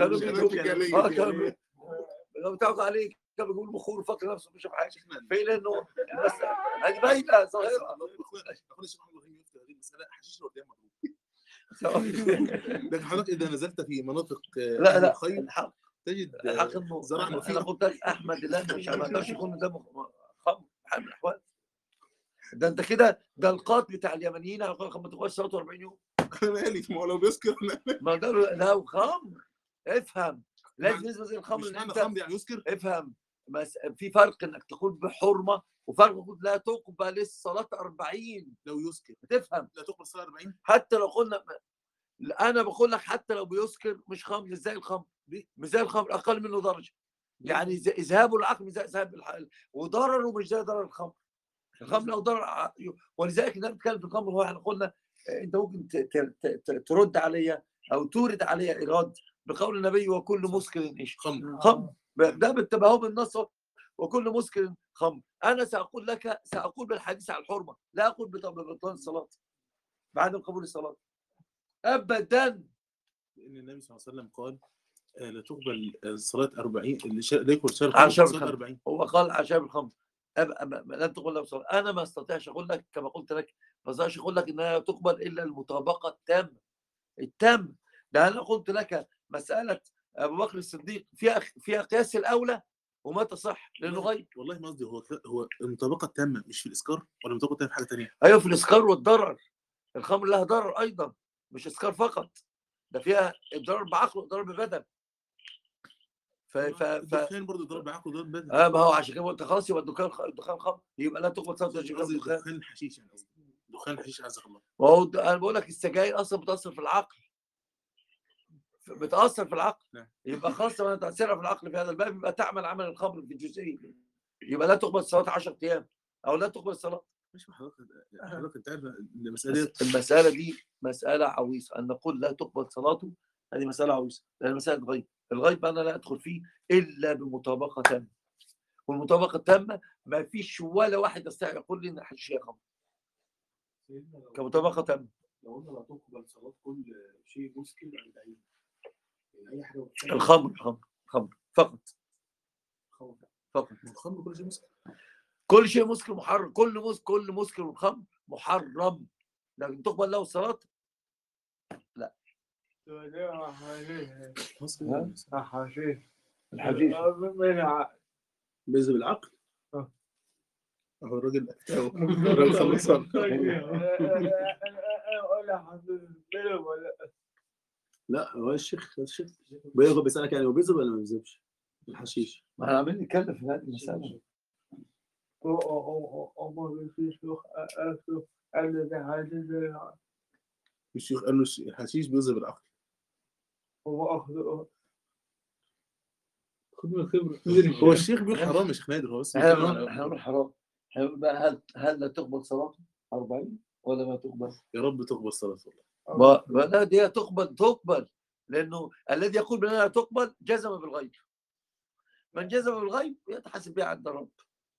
S1: بيضحكوا عليه، كان بيقول بخور فاكر نفسه مش حاجه، فين انه بس هذه باينه ظاهره.
S2: اخونا الشيخ محمد ابراهيم يفتي هذه المساله حشيش الورديه مضروب. لكن حضرتك اذا نزلت في مناطق
S1: لا
S2: الخير
S1: الحق
S2: تجد
S1: انه
S2: زرع
S1: انا
S2: مفيد.
S1: قلت لك احمد الله مش ما اقدرش يكون ده خمر بحال من الاحوال. ده انت كده، ده القاتل بتاع اليمنيين ما تخش صلاته 40 يوم.
S2: انا مالي، ما هو لو بيسكر
S1: ما قالوا ده خمر. افهم، لازم يثبت زي الخمر.
S2: مش معنى خمر يعني يسكر.
S1: افهم، بس في فرق انك تقول بحرمه، وفرق تقول لا تقبل الصلاه 40
S2: لو يسكر.
S1: تفهم،
S2: لا تقبل الصلاه 40
S1: حتى لو قلنا، انا بقول لك حتى لو بيسكر مش خمر، مش زي الخمر، مش زي الخمر، اقل منه درجه. يعني اذهاب العقل مش زي اذهاب الحال، وضرره مش زي ضرر الخمر. الخمر له ضرر، ولذلك احنا بنتكلم في الخمر، هو احنا قلنا انت ممكن ترد عليا او تورد عليا ايراد بقول النبي وكل مسكر ايش؟ خمر. ده بالتباهو بالنص، وكل مسكر خمر. انا ساقول بالحديث على الحرمه، لا اقول ببطلان الصلاه بعد قبول الصلاه ابدا.
S2: لان النبي صلى الله عليه وسلم قال لا تقبل الصلاه 40 لا يقبل
S1: شرب 40. هو قال على شرب الخمر لن تقبل له صلاه. انا ما استطيعش اقول لك كما قلت لك، ما استطيعش اقول لك انها تقبل الا المطابقه التامه. ده انا قلت لك مساله ابو بكر الصديق فيها قياس الاولى وما تصح لانه غير.
S2: والله ما قصدي، هو المطابقه التامه مش في الاسكار، ولا المطابقه التامه في حاجه ثانيه؟
S1: ايوه في الاسكار والضرر. الخمر لها ضرر ايضا، مش اسكار فقط، ده فيها الضرر بعقل والضرر ببدن.
S2: الدخان برضه ضرب بعقل وضرب بدن.
S1: ما هو عشان كده قلت خلاص، يبقى الدخان خمر، يبقى لا تقبل صلاه
S2: دخان الحشيش يعني، قصدي دخان الحشيش عزك الله.
S1: وهو انا بقول لك السجاير اصلا بتاثر في العقل، يبقى خاصه لما تاثيرها في العقل في هذا الباب يبقى تعمل عمل الخمر في الجزئيه، يبقى لا تقبل الصلاه 10 ايام او لا تقبل الصلاه.
S2: مش حضرتك انت عارف
S1: المساله دي مساله عويصه، ان نقول لا تقبل صلاته، هذه مساله عويصه، لان مساله غيب. الغيب انا لا ادخل فيه الا بمطابقه تامه، والمطابقه التامه ما فيش ولا واحد يستطيع يقول لي ان الحشيش خمر كمطابقه تامه.
S4: لو قلنا لا تقبل صلاه كل شيء مسكر عند اي حاجه،
S1: الخمر فقط. فقط.
S2: الخمر كل شيء مسكر.
S1: كل شيء مسكر محرم، كل مسكر والخمر محرم، لكن تقبل له الصلاة؟ لا. الحشيش
S3: بيذهب العقل.
S2: هو الراجل خلصان.
S3: لا هو الشيخ بيذهب، بيسألك يعني هو بيذهب ولا ما بيذهبش الحشيش؟
S1: ما احنا عاملين نتكلم في هذه المسألة.
S2: الشيخ قال له الحشيش بيذهب العقل. هو الشيخ بيقول حرام يا شيخ نادر، هو بس
S1: احنا بنقول حرام. بقى هل لا تقبل صلاته 40 ولا ما تقبل؟
S2: يا رب تقبل صلاة والله.
S1: لا دي تقبل، لانه الذي يقول بانها تقبل جزم بالغيب. من جزم بالغيب يتحاسب بها عند رب.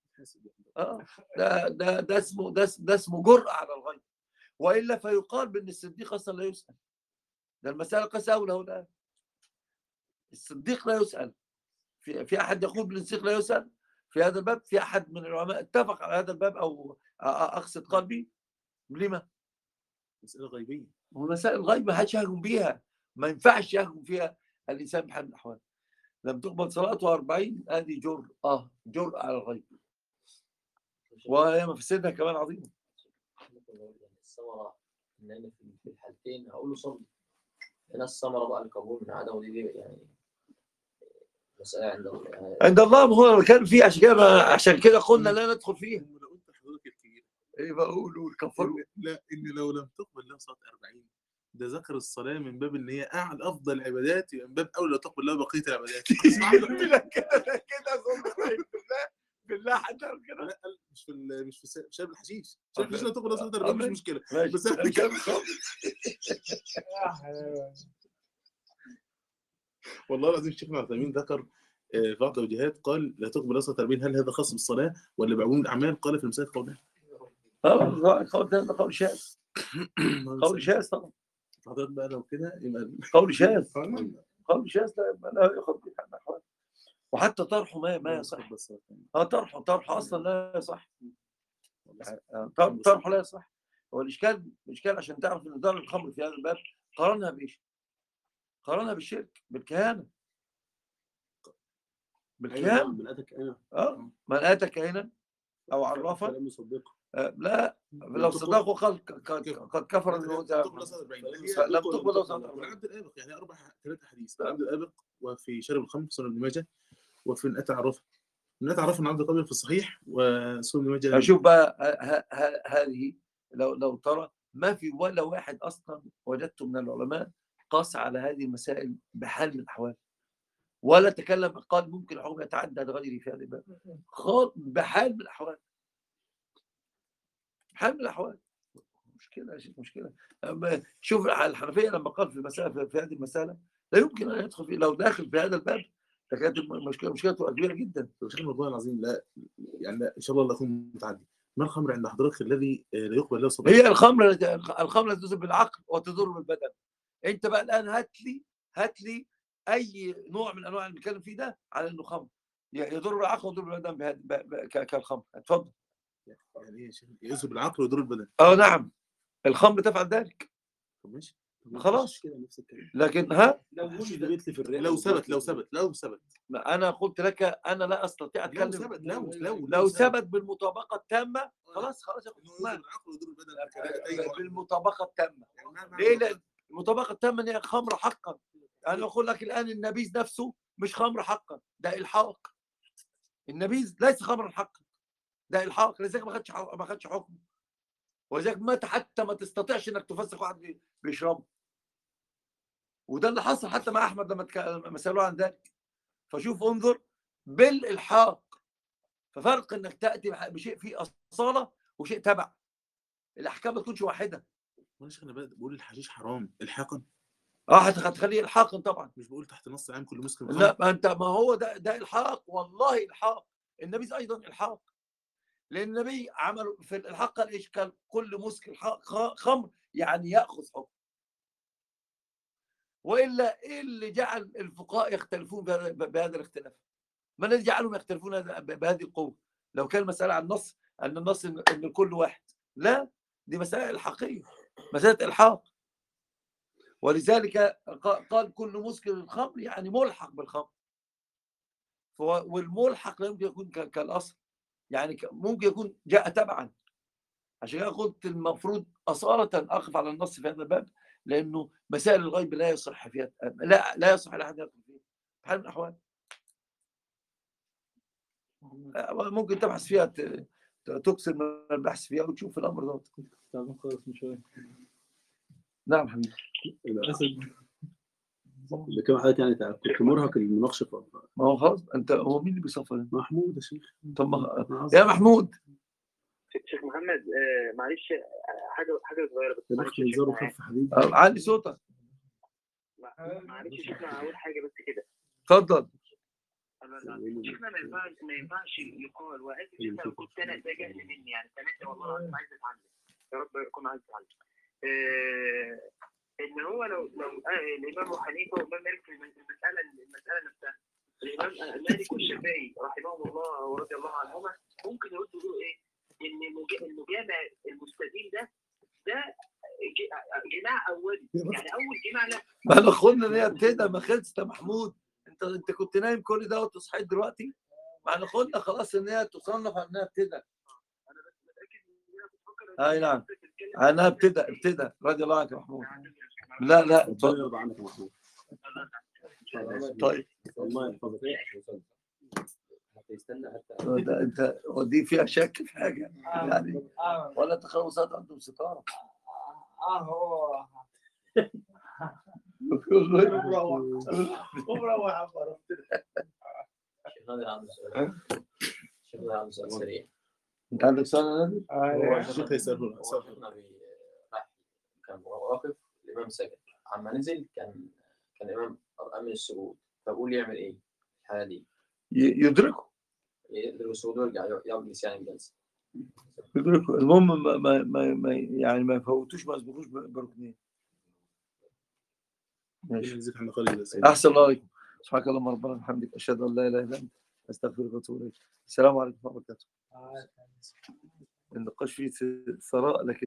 S1: ده اسمه جرأة على الغيب، والا فيقال بان الصديق اصلا لا يسأل. ده المسألة قاسية أوي له الآن. الصديق لا يسأل. في أحد يقول بان الصديق لا يسأل في هذا الباب؟ في أحد من العلماء اتفق على هذا الباب أو أقصد قلبي؟ لما؟
S2: مسألة غيبية،
S1: ومسائل الغيب ما حدش يهجم بيها، ما ينفعش يهجم فيها الإنسان بحال من الأحوال. لم تقبل صلاته 40، هذه جرأة على الغيب، وهي مفسدها كمان عظيمة.
S5: الثمرة إن في الحالتين هقول له صلي، هنا الثمرة بقى القبول من عدم دي يعني مسألة عند
S1: الله. ما هو كان فيه عشان كده قلنا لا ندخل فيها.
S2: لو قلت لحضرتك الكبير
S1: ايه بقولوا الكفار؟
S2: لا، ان لو لم تقبل له صلاه 40 ده ذكر الصلاه من باب ان هي اعلى افضل العبادات، من باب اولى تقبل له بقيه العبادات.
S1: كده بالله حتى كده.
S2: لا مش في شاب الحشيش. شاب الحشيش لا تقبل له صلاه 40 مش مشكله، بس والله العظيم شيخنا عثيمين ذكر في بعض التوجيهات قال لا تقبل صلاه 40. هل هذا خاص بالصلاه ولا بعموم الاعمال؟ قال في المسائل قولان.
S1: قول شاذ. قول شاذ طبعا.
S2: حضرتك بقى لو كده يبقى
S1: قول شاذ. قول شاذ لا ياخذ به حال الاحوال، وحتى طرحه ما يصح. طرحه اصلا لا يصح. طرحه لا يصح. هو الاشكال عشان تعرف ان دار الخمر في هذا الباب قارنها بايش؟ قارنها بالشرك، بالكهانه. بالكهانه. من اتى كاهنا او عرافا لا لو صدقوا قد كفر الموت. لم تقبل
S2: والعبد الابق يعني 3 حديث. العبد الابق وفي شرب الخمر سنن ابن ماجه، وفي ان اتى عرافا. من اتى عرافا عبد قبل في الصحيح وسنن ابن ماجه.
S1: شوف بقى هذه لو ترى ما في ولا واحد اصلا وجدته من العلماء قاس على هذه المسائل بحال من الاحوال، ولا تكلم قال ممكن الحكم يتعدى لغيره في هذا الباب بحال من الاحوال. حال من الاحوال. مشكله. شوف الحنفيه لما قال في المساله في هذه المساله لا يمكن ان يدخل فيه. لو داخل في هذا الباب كانت مشكلته كبيره جدا.
S2: شيخنا والله العظيم لا يعني لا ان شاء الله لا اكون متعدي. ما الخمر عند حضرتك الذي لا يقبل له صدقه؟
S1: هي الخمر تذهب بالعقل وتضر بالبدن. انت بقى الان هات لي اي نوع من انواع اللي بنتكلم فيه ده على انه خمر يضر العقل ويضر بالبدن كالخمر. اتفضل.
S2: يعني ايه يا شيخ؟ يذهب العقل ويضر البدن؟
S1: نعم، الخمر تفعل ذلك.
S2: ماشي
S1: خلاص. لكن
S2: لو ثبت
S1: انا قلت لك انا لا استطيع اتكلم. لو ثبت بالمطابقه التامه خلاص بالمطابقه التامه. ليه؟ لان المطابقه التامه هي خمر حقا. انا اقول لك الان النبيذ نفسه مش خمر حقا، ده الحاق. النبيذ ليس خمرا حقا، ده الحاق. لذلك ما خدش حكم، ولذلك حتى ما تستطيعش انك تفسخ واحد بيشربه. وده اللي حصل حتى مع احمد لما سالوه عن ذلك. فشوف انظر بالالحاق، ففرق انك تاتي بشيء فيه اصاله وشيء تبع. الاحكام ما تكونش واحده.
S2: ماشي. انا بقول الحشيش حرام الحاقا.
S1: هتخليه الحاقا طبعا.
S2: مش بقول تحت نص عام كل مسلم.
S1: لا انت ما هو ده الحاق، والله الحاق. النبي ايضا الحاق، لان النبي عمل في الحاق ايش؟ قال كل مسكر خمر يعني ياخذ حكم. والا ايه اللي جعل الفقهاء يختلفون بهذا الاختلاف؟ ما الذي جعلهم يختلفون بهذه القوة؟ لو كان مسألة عن النص أن النص إن كل واحد، لا، دي مسألة الحقية، مسألة الحاق. ولذلك قال كل مسكر الخمر يعني ملحق بالخمر، والملحق لا يمكن يكون كالأصل، يعني ممكن يكون جاء تبعا. عشان كده قلت المفروض أصالة أقف على النص في هذا الباب، لأنه مسائل الغيب لا يصح فيها، لا يصح لأحد يدخل فيها في حال من الأحوال. ممكن تبحث فيها، تكسر من البحث فيها وتشوف الأمر ده. نعم حبيبي.
S3: اللي كان حضرتك يعني كنت مرهق المناقشه.
S1: ما هو خلاص، انت هو مين اللي بيصفر؟
S3: محمود يا شيخ.
S1: طب يا محمود.
S7: شيخ محمد معلش، حاجه صغيره بس.
S3: معلش خف حبيبي.
S1: علي صوتك.
S7: معلش شيخنا، اول حاجه بس كده.
S1: اتفضل.
S7: شيخنا ما ينفعش يقال، واسف شيخنا لو كنت انا ده جهل مني، يعني سامحني والله العظيم، عايز اتعلم، يا رب اكون عايز اتعلم. ان هو لو الامام ابو حنيفه والامام مالك في المساله نفسها، الامام مالك والشافعي رحمهم الله ورضي الله عنهما ممكن يردوا يقولوا ايه؟ ان المجامع المستدين ده جماع اولي، يعني اول جماع له.
S1: ما انا خدنا ان هي ابتدى، ما خلصت يا محمود. انت كنت نايم كل ده وتصحيت دلوقتي. ما احنا خدنا خلاص ان هي تصنف انها ابتدى.
S7: انا بس متاكد ان هي بتفكر.
S1: اي نعم، انا ابتدى رضي الله عنك يا محمود. لا
S3: ربنا يرضى عنك يا محمود.
S1: طيب
S3: الله يحفظك.
S6: يستنى حتى
S1: انت ودي فيها شك في حاجه يعني، ولا تخلصات عندهم ستاره.
S4: هو
S5: الشيخ نادر عنده سؤال. الشيخ نادر عنده سؤال سريع.
S1: انت عندك سؤال يا نادر؟
S2: هو الشيخ هيسأله.
S5: الشيخ النبي راح كان واقف، الإمام سجد، عما نزل كان الإمام أمن السجود، فبقول يعمل إيه في الحالة دي؟
S1: يدركه
S5: يدرك السجود ويرجع يجلس يعني الجلسة.
S1: يدركه. المهم يعني ما يفوتوش، ما يسبقوش بركنين. ماشي. احسن الله عليكم. سبحانك اللهم ربنا وبحمدك، اشهد ان لا اله الا انت، استغفرك واتوب اليك. السلام عليكم ورحمه الله وبركاته. النقاش فيه ثراء لكن